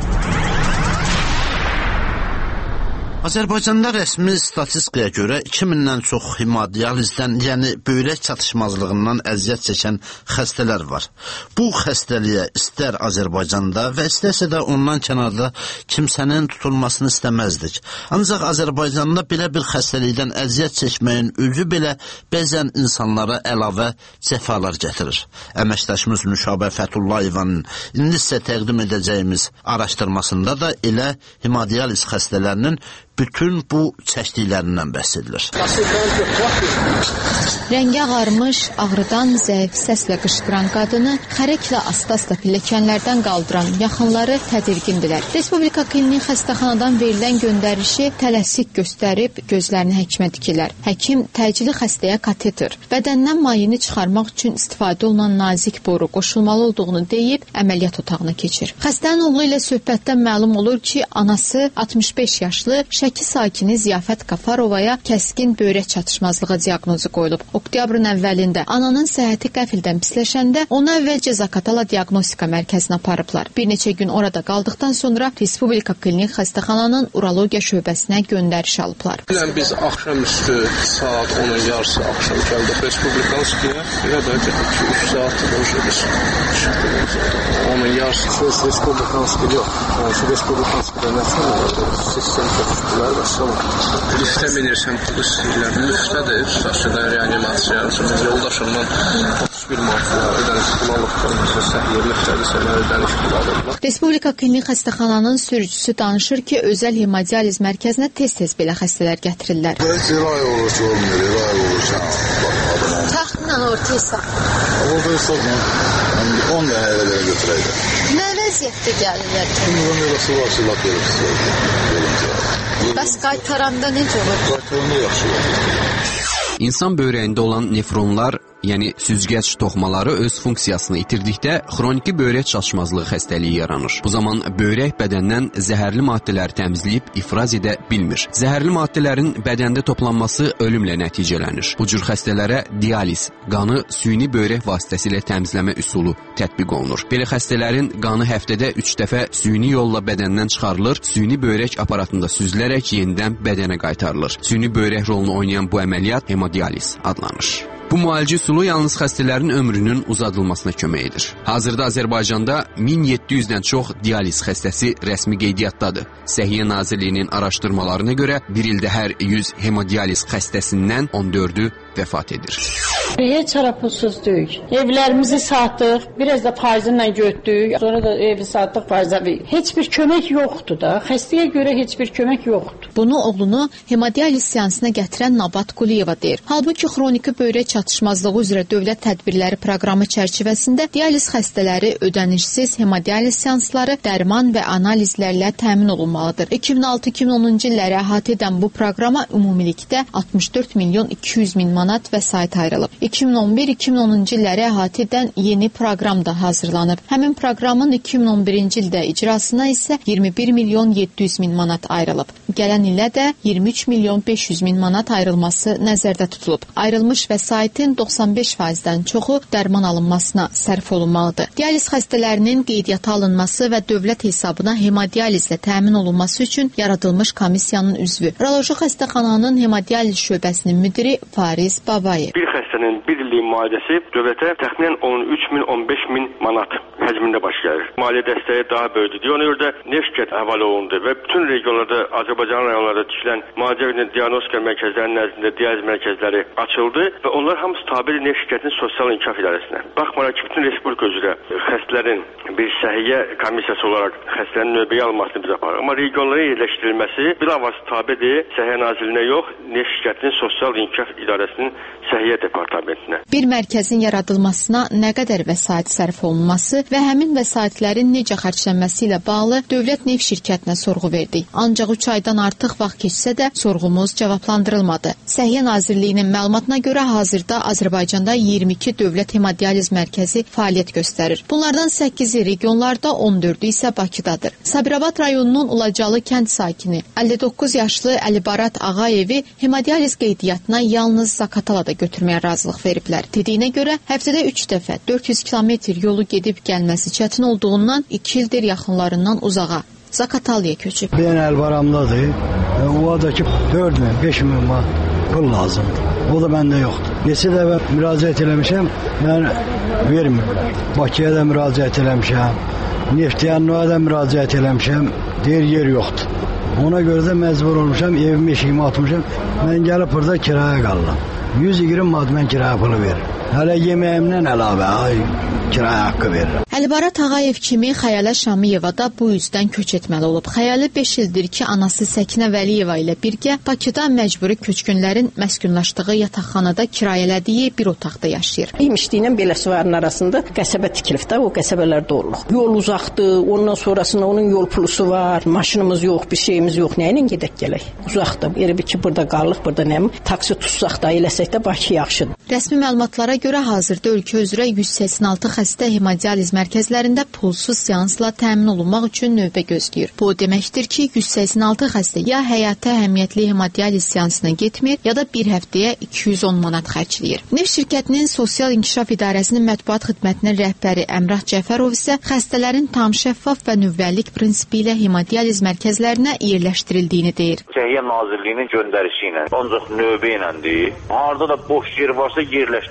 Azərbaycanda rəsmi statistikaya görə 2000-dən çox hemodializdən, yəni böyrək çatışmazlığından əziyyət çəkən xəstələr var. Bu xəstəliyə istər Azərbaycanda və istərsə də ondan kənarda kimsənin tutulmasını istəməzdik. Ancaq Azərbaycanda belə bir xəstəlikdən əziyyət çəkməyin özü belə bəzən insanlara əlavə cəfalar gətirir. Əməkdaşımız Nüşabə Fəthullayevanın indi sizə təqdim edəcəyimiz araşdırmasında da elə hemodializ xəstələrinin bütün bu çəkdiklərindən bəhs edilir. Rəngi ağarmış, ağrıdan zəif səslə qışqıran qadını xərəklə asta-asta pilləkənlərdən qaldıran yaxınları tədirgindilər. Respublika Klinik Xəstəxanadan verilən göndərişi tələsik göstərib gözlərini həkimə dikirlər. Həkim təcili xəstəyə kateter, bədəndən mayını çıxarmaq üçün istifadə olunan nazik boru qoşulmalı olduğunu deyib əməliyyat otağına keçir. Xəstənin oğlu ilə söhbətdən məlum olur ki, anası 65 yaşlı Şəki sakini Ziyafət Qafarovaya kəskin böyrək çatışmazlığı diaqnozu qoyulub. Oktyabrın əvvəlində ananın səhhəti qəfildən pisləşəndə onu əvvəlcə Zaqatala diaqnostika mərkəzinə aparıblar. Bir neçə gün orada qaldıqdan sonra Respublika Klinik Xəstəxananın urologiya şöbəsinə göndəriş alıblar. Biz axşam üstü saat 10-un yarısı axşam gəldik Respublikanskiyə və bəlkə 2-3 saatdır o biz çıxdıq. Onun yarısı Respublikanski yox. Respublikanskidə nəsə Tezdən tutdular və sonra liftə minirsən, pul istəyirlər. Liftədir, aşağıda reanimasiya. Yoldaşımla 31 martda ödəniş pul alıbdır. Məsələn, səhiyyə liftədir, sənə ödəniş pul alıblar. Respublika Klinik Xəstəxananın sürücüsü danışır ki, özəl hemodializ mərkəzinə tez-tez belə xəstələr gətirirlər. Ray olur ki, olmuyor, ray olur ki, Təxminən orta hesab. orada hesab 10 dənə evələrə götürəydi. Nə vəziyyətdə gəlirlər? Bunun eləsi var, silah verir. Bəs qaytaranda necə olur? Qaytaranda yaxşı olur. İnsan böyrəyində olan nefronlar, yəni süzgəc toxmaları öz funksiyasını itirdikdə xroniki böyrək çatışmazlığı xəstəliyi yaranır. Bu zaman böyrək bədəndən zəhərli maddələri təmizləyib ifraz edə bilmir. Zəhərli maddələrin bədəndə toplanması ölümlə nəticələnir. Bu cür xəstələrə dializ, qanı süni böyrək vasitəsilə təmizləmə üsulu tətbiq olunur. Belə xəstələrin qanı həftədə 3 dəfə süni yolla bədəndən çıxarılır, süni böyrək aparatında süzülərək yenidən bədənə qaytarılır. Süni böyrək rolunu oynayan bu əməliyyat hemodializ adlanır. Bu müalicə üsulu yalnız xəstələrin ömrünün uzadılmasına kömək edir. Hazırda Azərbaycanda 1700-dən çox dializ xəstəsi rəsmi qeydiyyatdadır. Səhiyyə Nazirliyinin araşdırmalarına görə bir ildə hər 100 hemodializ xəstəsindən 14-ü vəfat edir. Heç pulsuz deyil. Evlərimizi satdıq, biraz da faizlə götürdük, sonra da evi satdıq faiza. Heç bir kömək yoxdur da. Xəstəyə görə heç bir kömək yoxdur. Bunu oğlunu hemodializ seansına gətirən Nabat Quliyeva deyir. Halbuki xroniki böyrək çatışmazlığı üzrə dövlət tədbirləri proqramı çərçivəsində dializ xəstələri ödənişsiz hemodializ seansları, dərman və analizlərlə təmin olunmalıdır. 2006-2010-cu illəri əhatə edən bu proqrama ümumilikdə 64 milyon 200 min manat vəsait ayrılıb. 2011-2010-cu illəri əhatə edən yeni proqram da hazırlanıb. Həmin proqramın 2011-ci ildə icrasına isə 21 milyon 700 min manat ayrılıb. Gələn ilə də 23 milyon 500 min manat ayrılması nəzərdə tutulub. Ayrılmış vəsaitin 95%-dən çoxu dərman alınmasına sərf olunmalıdır. Dializ xəstələrinin qeydiyyata alınması və dövlət hesabına hemodializlə təmin olunması üçün yaradılmış komissiyanın üzvü, Uroloji xəstəxananın hemodializ şöbəsinin müdiri Fariz Babayev. Bir xəstənin bir illik müalicəsi dövlətə təxminən 13 min, 15 min manat həcmində baş gəlir. Maliyyə dəstəyi daha böyükdür. Ona görə də Nefşkət həvalə olundu və bütün regionlarda, Azərbaycan rayonlarında tikilən müalicə və diagnostika mərkəzlərinin nəzdində dializ mərkəzləri açıldı və onlar hamısı tabedir Nefşkətin sosial inkişaf idarəsinə. Baxmayaraq ki, bütün respublika üzrə xəstələrin bir səhiyyə komissiyası olaraq xəstələrin növbəyə alınmasını biz aparırıq. Amma regionlara yerləşdirilməsi bilavasitə tabedir Səhiyyə Nazirliyinə yox, Nefşkətin sosial inkişaf idarəsinin səhiyyə departamentinə. Bir mərkəzin yaradılmasına nə qədər vəsait sərf olunması və həmin vəsaitlərin necə xərclənməsi ilə bağlı Dövlət Neft şirkətinə sorğu verdik. Ancaq 3 aydan artıq vaxt keçsə də sorğumuz cavablandırılmadı. Səhiyyə Nazirliyinin məlumatına görə hazırda Azərbaycanda 22 dövlət hemodializ mərkəzi fəaliyyət göstərir. Bunlardan 8-i regionlarda, 14-ü isə Bakıdadır. Sabirabad rayonunun Ulacalı kənd sakini 59 yaşlı Əlibarat Ağayevi hemodializ qeydiyyatına yalnız Zaqatalada götürməyə razılıq veriblər. Dediyinə görə həftədə 3 dəfə 400 kilometr yolu gedib gəlməsi çətin olduğundan 2 ildir yaxınlarından uzağa Zaqatalaya köçüb. Ben Elbaramdadır. Ovadakı 4 min, 5 min pul lazımdır. O da məndə yoxdur. Neçə dəfə müraciət eləmişəm, yəni vermirlər. Bakıya da müraciət eləmişəm, Neftiyanlığa da müraciət eləmişəm, deyir yer yoxdur. Ona görə də məcbur olmuşam, evimi eşiyimi atmışam, mən gəlib burada kiraya qalıram. 120 manat mən kirayə pulu verir. Hələ yeməyimdən əlavə kirayə haqqı verir. Əlibarat Ağayev kimi Xəyalə Şamiyeva da bu üzdən köç etməli olub. Xəyalə 5 ildir ki, anası Səkinə Vəliyeva ilə birgə Bakıda məcburi köçkünlərin məskunlaşdığı yataqxanada kirayələdiyi bir otaqda yaşayır. İmişdiylə Beləsivarın arasında qəsəbə tikilib də, o qəsəbələrdə oluruq. Yol uzaqdır, ondan sonrasında onun yol pulusu var, maşınımız yox, bir şeyimiz yox, nə ilə gedək gələk? Uzaqdır, elə bir ki, burada qalıq, burada nəyim, taksi tutsaq da, eləsək də Bakı yaxşıdır. Rəsmi məlumatlara görə hazırda ölkə üzrə 186 xəstə hemodializ mərkəzlərində pulsuz seansla təmin olunmaq üçün növbə gözləyir. Bu deməkdir ki, 186 xəstə ya həyati əhəmiyyətli hemodializ seansına getmir, ya da bir həftəyə 210 manat xərcləyir. Neft şirkətinin Sosial İnkişaf İdarəsinin mətbuat xidmətinin rəhbəri Əmrah Cəfərov isə xəstələrin tam şəffaf və növbəlik prinsipi ilə hemodializ mərkəzlərinə yerləşdirildiyini deyir. Səhiyyə Nazirliyinin göndərişi ilə, ancaq növbə ilə deyil. Harada da boş yer varsa yerləşdirilir və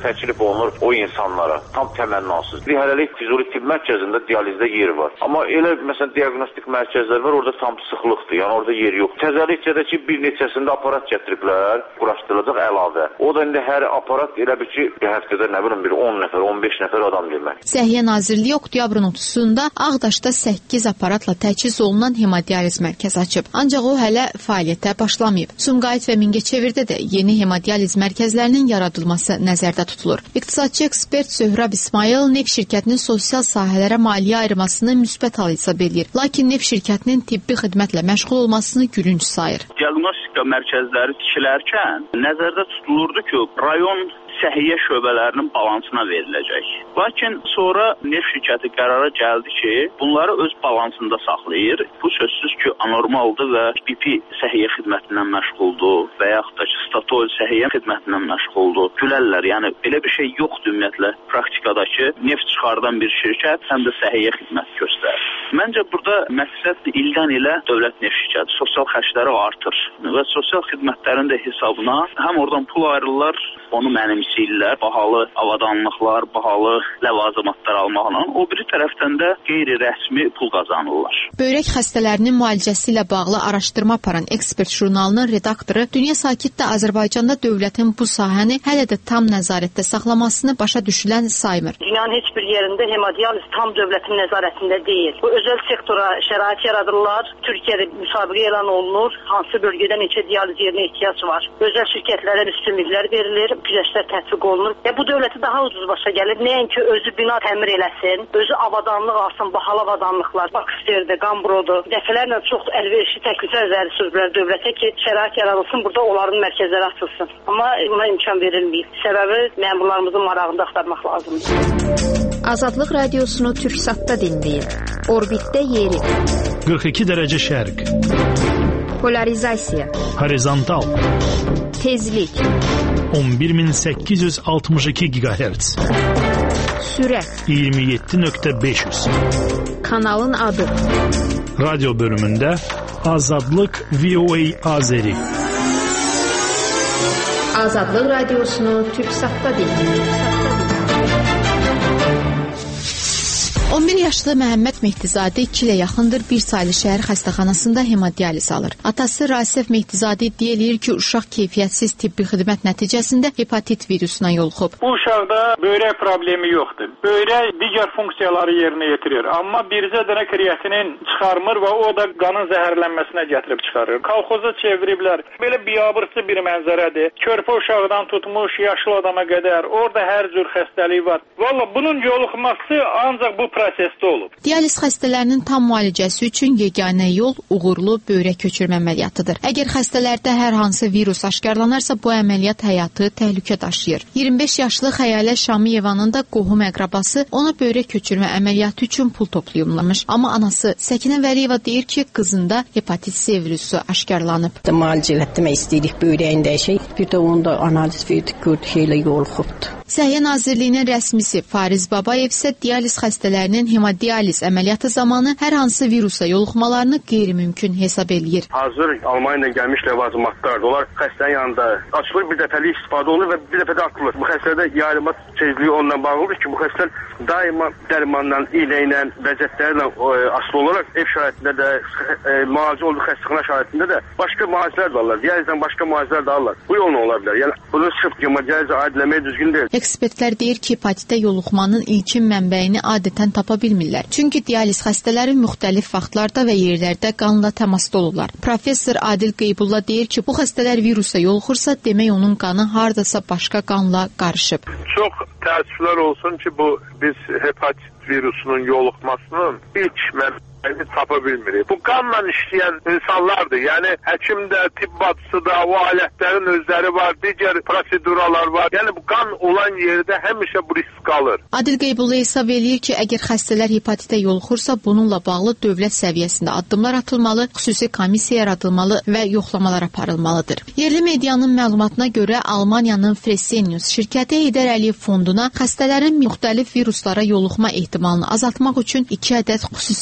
təklif olunur o insanlara. Tam təmənnasız. Bir hələlik Füzuli Tibb Mərkəzində dializdə yer var. Amma elə məsələn diaqnostik mərkəzlər var, orada tam sıxlıqdır. Yəni orada yer yox. Təzəlikcədə ki bir neçəsində aparat gətiriblər, quraşdırılacaq əlavə. O da indi hər aparat elə bir ki bir həftədə nə bilim bir 10 nəfər, 15 nəfər adam demək. Səhiyyə Nazirliyi oktyabrın 30-sunda Ağdaşda 8 aparatla təchiz olunan hemodializ mərkəzi açıb. Ancaq o hələ fəaliyyətə başlamayıb. Sumqayıt və Mingəçevirdə də yeni hemodializ mərkəzlərinin yaradılması nəzərdə tutulur. İqtisadçı ekspert Söhrab İsmail neft şirkətinin sosial sahələrə maliyyə ayırmasını müsbət hal hesab edir. Lakin neft şirkətinin tibbi xidmətlə məşğul olmasını gülünc sayır. Diaqnostika mərkəzləri tikilərkən nəzərdə tutulurdu ki, rayon səhiyyə şöbələrinin balansına veriləcək. Lakin sonra neft şirkəti qərara gəldi ki, bunları öz balansında saxlayır. Bu sözsüz ki, anormaldır və BP səhiyyə xidmətindən məşğuldur və yaxud da ki, Statoil səhiyyə xidmətindən məşğuldur. Gülərlər, yəni belə bir şey yoxdur ümumiyyətlə praktikadakı neft çıxardan bir şirkət həm də səhiyyə xidməti göstərir. Məncə burada məqsəd ildən ilə dövlət neft şirkəti sosial xərcləri artır və sosial xidmətlərin də hesabına həm oradan pul ayrılırlar, onu mənimsəyirlər, bahalı avadanlıqlar, bahalı ləvazimatlar almaqla, o biri tərəfdən də qeyri-rəsmi pul qazanırlar. Böyrək xəstələrinin müalicəsi ilə bağlı araşdırma aparan ekspert jurnalının redaktoru Dünya Sakitdə Azərbaycanda dövlətin bu sahəni hələ də tam nəzarətdə saxlamasını başa düşülən saymır. Dünyanın heç bir yerində hemodializ tam dövlətin nəzarətində deyil. Bu özəl sektora şərait yaradırlar, Türkiyədə müsabiqə elan olunur, hansı bölgədə neçə dializ yerinə ehtiyac var. Özəl şirkətlərə üstünlüklər verilir, güzəştlər tətbiq olunur. Bu dövləti daha ucuz başa gəlir. Nəinki özü bina təmir eləsin, özü avadanlıq alsın, bahalı avadanlıqlar, baksirdir, qambrodur. Dəfələrlə çox əlverişli təkliflər irəli sürdülər dövlətə ki, şərait yaradılsın, burada onların mərkəzləri açılsın. Amma buna imkan verilməyib. Səbəbi məmurlarımızın marağında axtarmaq lazımdır. Azadlıq radiosunu Türksatda dinləyin. Orbitdə yeri. 42 dərəcə şərq. Polarizasiya. Horizontal. Tezlik. 11862 GHz. Sürət. 27.500. Kanalın adı. Radyo bölümündə Azadlıq VOA Azeri. Azadlıq radiosunu Türksatda dinləyin. 11 yaşlı Məhəmməd Mehdizadə 2 ilə yaxındır bir saylı şəhər xəstəxanasında hemodializ alır. Atası Rasif Mehdizadə iddia eləyir ki, uşaq keyfiyyətsiz tibbi xidmət nəticəsində hepatit virusuna yoluxub. Bu uşaqda böyrək problemi yoxdur. Böyrək digər funksiyaları yerinə yetirir. Amma bircə dənə kreatinin çıxarmır və o da qanın zəhərlənməsinə gətirib çıxarır. Kolxoza çeviriblər. Belə biabırçı bir mənzərədir. Körpə uşaqdan tutmuş yaşlı adama qədər orada hər cür xəstəlik var. Valla bunun yoluxması ancaq bu prosesdə olub. Dializ xəstələrinin tam müalicəsi üçün yeganə yol uğurlu böyrək köçürmə əməliyyatıdır. Əgər xəstələrdə hər hansı virus aşkarlanarsa, bu əməliyyat həyatı təhlükə daşıyır. 25 yaşlı Xəyalə Şamiyevanın da qohum əqrabası ona böyrək köçürmə əməliyyatı üçün pul toplayımlamış. Amma anası Səkinə Vəliyeva deyir ki, qızında hepatit C virusu aşkarlanıb. Müalicə etdirmək istəyirik böyrəyində şey. Bir də onda analiz verdik, gördük elə yoluxubdu. Səhiyyə Nazirliyinin rəsmisi Fariz Babayev isə dializ xəstələrinin hemodializ əməliyyatı zamanı hər hansı virusa yoluxmalarını qeyri-mümkün hesab eləyir. Hazır Almaniyadan gəlmiş ləvazimatlardır. Onlar xəstənin yanında açılır, bir dəfəlik istifadə olunur və bir dəfədə atılır. Bu xəstədə yayılma tezliyi onunla bağlıdır ki, bu xəstələr daima dərmanla, iynə ilə, vəziyyətlərlə asılı olaraq ev şəraitində də, müalicə olduğu xəstəxana şəraitində də başqa müalicələr də alırlar. Dializdən başqa müalicələr də alırlar. Bu yolla ola bilər. Yəni bunu sırf hemodializə aidləmək düzgün deyil. Ekspertlər deyir ki, hepatitə yoluxmanın ilkin mənbəyini adətən tapa bilmirlər. Çünki dializ xəstələri müxtəlif vaxtlarda və yerlərdə qanla təmasda olurlar. Professor Adil Qeybulla deyir ki, bu xəstələr virusa yoluxursa, demək onun qanı hardasa başqa qanla qarışıb. Çox təəssüflər olsun ki, bu biz hepatit virusunun yoluxmasının ilk mənbəyini tapa bilmirik. Bu qanla işləyən insanlardır. Yəni həkimdə, tibb bacısı da, o alətlərin özləri var, digər proseduralar var. Yəni bu qan olan yerdə həmişə bu risk qalır. Adil Qeybulla hesab eləyir ki, əgər xəstələr hepatitə yoluxursa, bununla bağlı dövlət səviyyəsində addımlar atılmalı, xüsusi komissiya yaradılmalı və yoxlamalar aparılmalıdır. Yerli medianın məlumatına görə Almaniyanın Fresenius şirkəti Heydər Əliyev fonduna xəstələrin müxtəlif viruslara yoluxma ehtimalını azaltmaq üçün 2 ədəd xüsusi aparat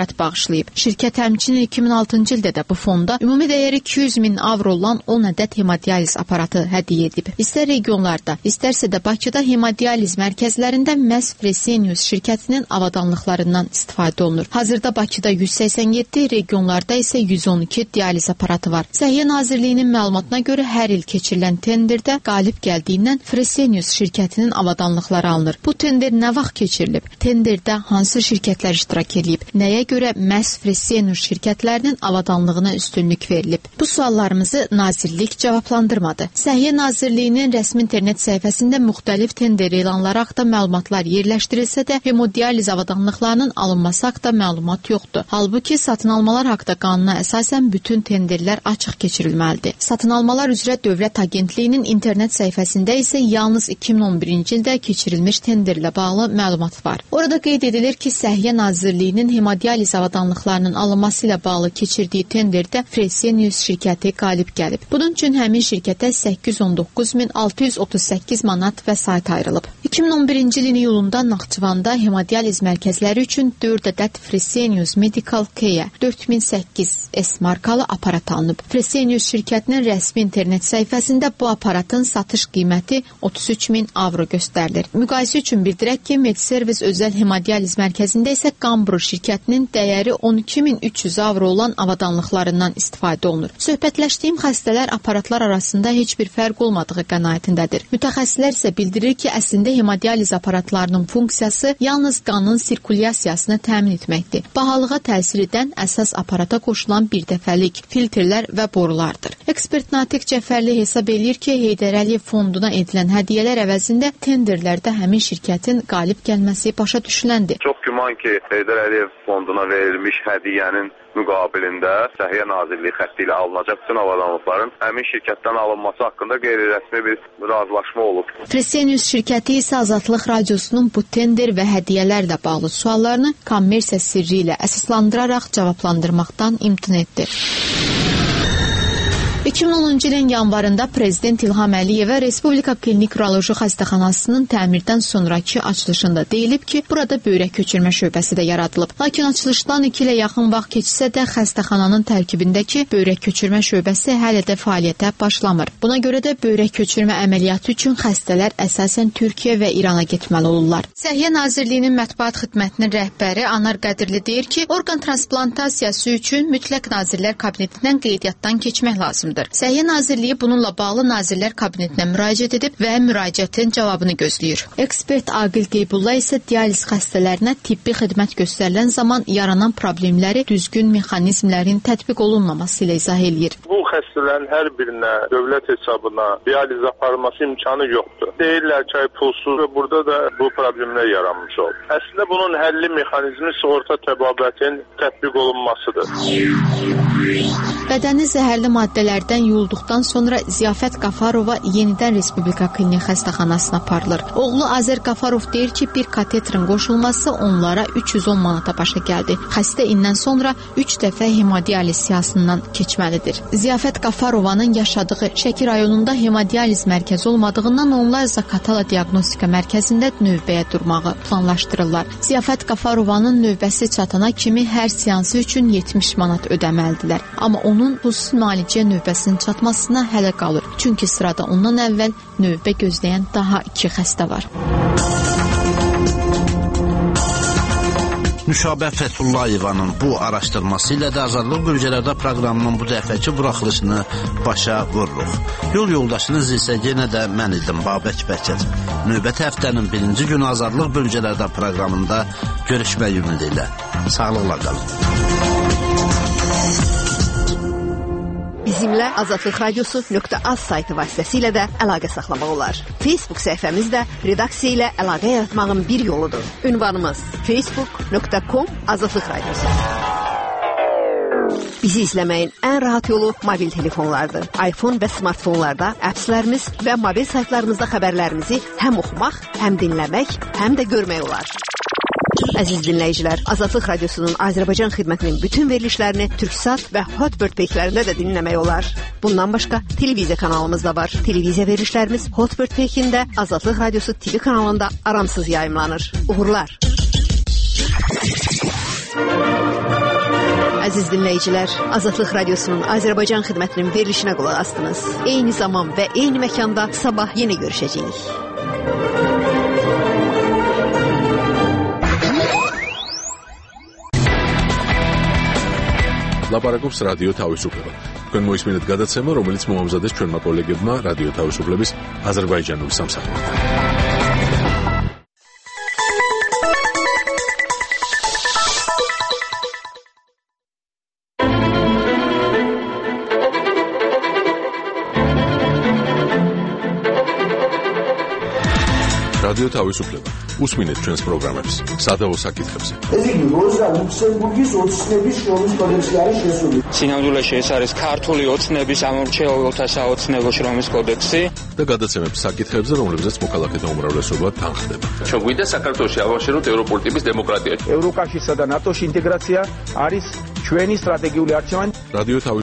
manat bağışlayıb. Şirkət həmçinin 2006-cı ildə də bu fonda ümumi dəyəri 200.000 avro olan 10 ədəd hemodializ aparatı hədiyyə edib. İstər regionlarda, istərsə də Bakıda hemodializ mərkəzlərində məhz Fresenius şirkətinin avadanlıqlarından istifadə olunur. Hazırda Bakıda 187, regionlarda isə 112 dializ aparatı var. Səhiyyə Nazirliyinin məlumatına görə hər il keçirilən tenderdə qalib gəldiyindən Fresenius şirkətinin avadanlıqları alınır. Bu tender nə vaxt keçirilib? Tenderdə hansı şirkətlər iştirak edib? Nəyə görə məhz Fresenius şirkətlərinin avadanlığına üstünlük verilib? Bu suallarımızı Nazirlik cavablandırmadı. Səhiyyə Nazirliyinin rəsmi internet səhifəsində müxtəlif tender elanları haqqında məlumatlar yerləşdirilsə də, hemodializ avadanlıqlarının alınması haqqında məlumat yoxdur. Halbuki satın almalar haqqında qanuna əsasən bütün tenderlər açıq keçirilməlidir. Satın almalar üzrə Dövlət Agentliyinin internet səhifəsində isə yalnız 2011-ci ildə keçirilmiş tenderlə bağlı məlumat var. Orada qeyd edilir ki, Səhiyyə Nazirliyinin hemodializ avadanlıqlarının alınması ilə bağlı keçirdiyi tenderdə Fresenius şirkəti qalib gəlib. Bunun üçün həmin şirkətə 819.638 manat vəsait ayrılıb. 2011-ci ilin iyulunda Naxçıvanda hemodializ mərkəzləri üçün 4 ədəd Fresenius Medical Care 4008 S markalı aparat alınıb. Fresenius şirkətinin rəsmi internet səhifəsində bu aparatın satış qiyməti 33.000 avro göstərilir. Müqayisə üçün bildirək ki, Medservice özəl hemodializ mərkəzində isə Gambro şirkətinin dəyəri 12.300 avro olan avadanlıqlarından istifadə olunur. Söhbətləşdiyim xəstələr aparatlar arasında heç bir fərq olmadığı qənaətindədir. Mütəxəssislər isə bildirir ki, əslində hemodializ aparatlarının funksiyası yalnız qanın sirkulyasiyasını təmin etməkdir. Bahalığa təsir edən əsas aparata qoşulan birdəfəlik filtrlər və borulardır. Ekspert Natiq Cəfərli hesab edir ki, Heydər Əliyev fonduna edilən hədiyyələr əvəzində tenderlərdə həmin şirkətin qalib gəlməsi başa düşüləndir. Çox güman ki, Heydər Əliyev fonduna verilmiş hədiyyənin müqabilində Səhiyyə Nazirliyi xətti ilə alınacaq bütün avadanlıqların həmin şirkətdən alınması haqqında qeyri-rəsmi bir razılaşma olub. Fresenius şirkəti isə Azadlıq Radiosunun bu tender və hədiyyələrlə bağlı suallarını kommersiya sirri ilə əsaslandıraraq cavablandırmaqdan imtina etdi. 2010-cu ilin yanvarında Prezident İlham Əliyevə Respublika Klinik Uroloji Xəstəxanasının təmirdən sonraki açılışında deyilib ki, burada böyrək köçürmə şöbəsi də yaradılıb. Lakin açılışdan 2 ilə yaxın vaxt keçsə də xəstəxananın tərkibindəki böyrək köçürmə şöbəsi hələ də fəaliyyətə başlamır. Buna görə də böyrək köçürmə əməliyyatı üçün xəstələr əsasən Türkiyə və İrana getməli olurlar. Səhiyyə Nazirliyinin mətbuat xidmətinin rəhbəri Anar Qədirli deyir ki, orqan transplantasiya üçün mütləq Nazirlər Kabinetindən qeydiyyatdan keçmək lazımdır. Səhiyyə Nazirliyi bununla bağlı Nazirlər Kabinetinə müraciət edib və müraciətin cavabını gözləyir. Ekspert Aqil Qeybulla isə dializ xəstələrinə tibbi xidmət göstərilən zaman yaranan problemləri düzgün mexanizmlərin tətbiq olunmaması ilə izah eləyir. Bu xəstələrin hər birinə dövlət hesabına dializ aparılması imkanı yoxdur. Deyirlər ki, pulsuz və burada da bu problemlər yaranmış oldu. Əslində bunun həlli mexanizmi sığorta təbabətin tətbiq olunmasıdır. Bədəni zəhərli maddələrdən yuyulduqdan sonra Ziyafət Qafarova yenidən Respublika Klinik Xəstəxanasına aparılır. Oğlu Azər Qafarov deyir ki, bir katetrin qoşulması onlara 310 manata başa gəldi. Xəstə indən sonra 3 dəfə hemodializ siyasından keçməlidir. Ziyafət Qafarovanın yaşadığı Şəki rayonunda hemodializ mərkəzi olmadığından onlar Zakatala Diaqnostika Mərkəzində növbəyə durmağı planlaşdırırlar. Ziyafət Qafarovanın növbəsi çatana kimi hər seansı üçün 70 manat ödəməlidirlər. Amma onun pulsuz müalicə növbəsinin çatmasına hələ qalır. Çünki sırada ondan əvvəl növbə gözləyən daha 2 xəstə var. Nüşabə Fəthullayevanın bu araşdırması ilə də Azadlıq Bölgələrdə proqramının bu dəfəki buraxılışını başa vururuq. Yol yoldaşınız isə yenə də mən idim, Babək Bəkir. Növbəti həftənin 1-ci günü Azadlıq Bölgələrdə proqramında görüşmək ümidi ilə. Sağlıqla qalın. Bizimlə Azadlıq Radiosu.az saytı vasitəsilə də əlaqə saxlamaq olar. Facebook səhifəmiz də redaksiya ilə əlaqə yaratmağın bir yoludur. Ünvanımız facebook.com Azadlıq Radiosu. Bizi izləməyin ən rahat yolu mobil telefonlardır. iPhone və smartfonlarda appslərimiz və mobil saytlarımızda xəbərlərimizi həm oxumaq, həm dinləmək, həm də görmək olar. Əziz dinləyicilər, Azadlıq Radiosunun Azərbaycan xidmətinin bütün verilişlərini Türksat və Hotbird peykilərində də dinləmək olar. Bundan başqa televiziya kanalımız da var. Televiziya verilişlərimiz Hotbird peykində Azadlıq Radiosu TV kanalında aramsız yayımlanır. Uğurlar! Əziz dinləyicilər, Azadlıq Radiosunun Azərbaycan xidmətinin verilişinə qulaq asdınız. Eyni zaman və eyni məkanda sabah yenə görüşəcəyik. ლაპარაკობს რადიო თავისუფლება. თქვენ მოისმინეთ გადაცემა, რომელიც მოამზადეს ჩვენმა კოლეგებმა რადიო თავისუფლების აზერბაიჯანული სამსახურიდან. რადიო თავისუფლება. უსმინეთ ჩვენს პროგრამებს, სადავო საკითხებზე. ეს იგი როზა ლუქსემბურგის ოცნების შრომის კოდექსი არის შესული. სინამდვილეში ეს არის ქართული ოცნების ამორჩეულთა საოცნებო შრომის კოდექსი და გადაცემებს საკითხებზე, რომლებზეც მოქალაქეთა უმრავლესობა თანხდება. ჩვენ გვინდა საქართველოში ავაშენოთ ევროპული ტიპის დემოკრატია. ევროკავშირსა და ნატოში ინტეგრაცია არის ჩვენი სტრატეგიული არჩევანი. რადიო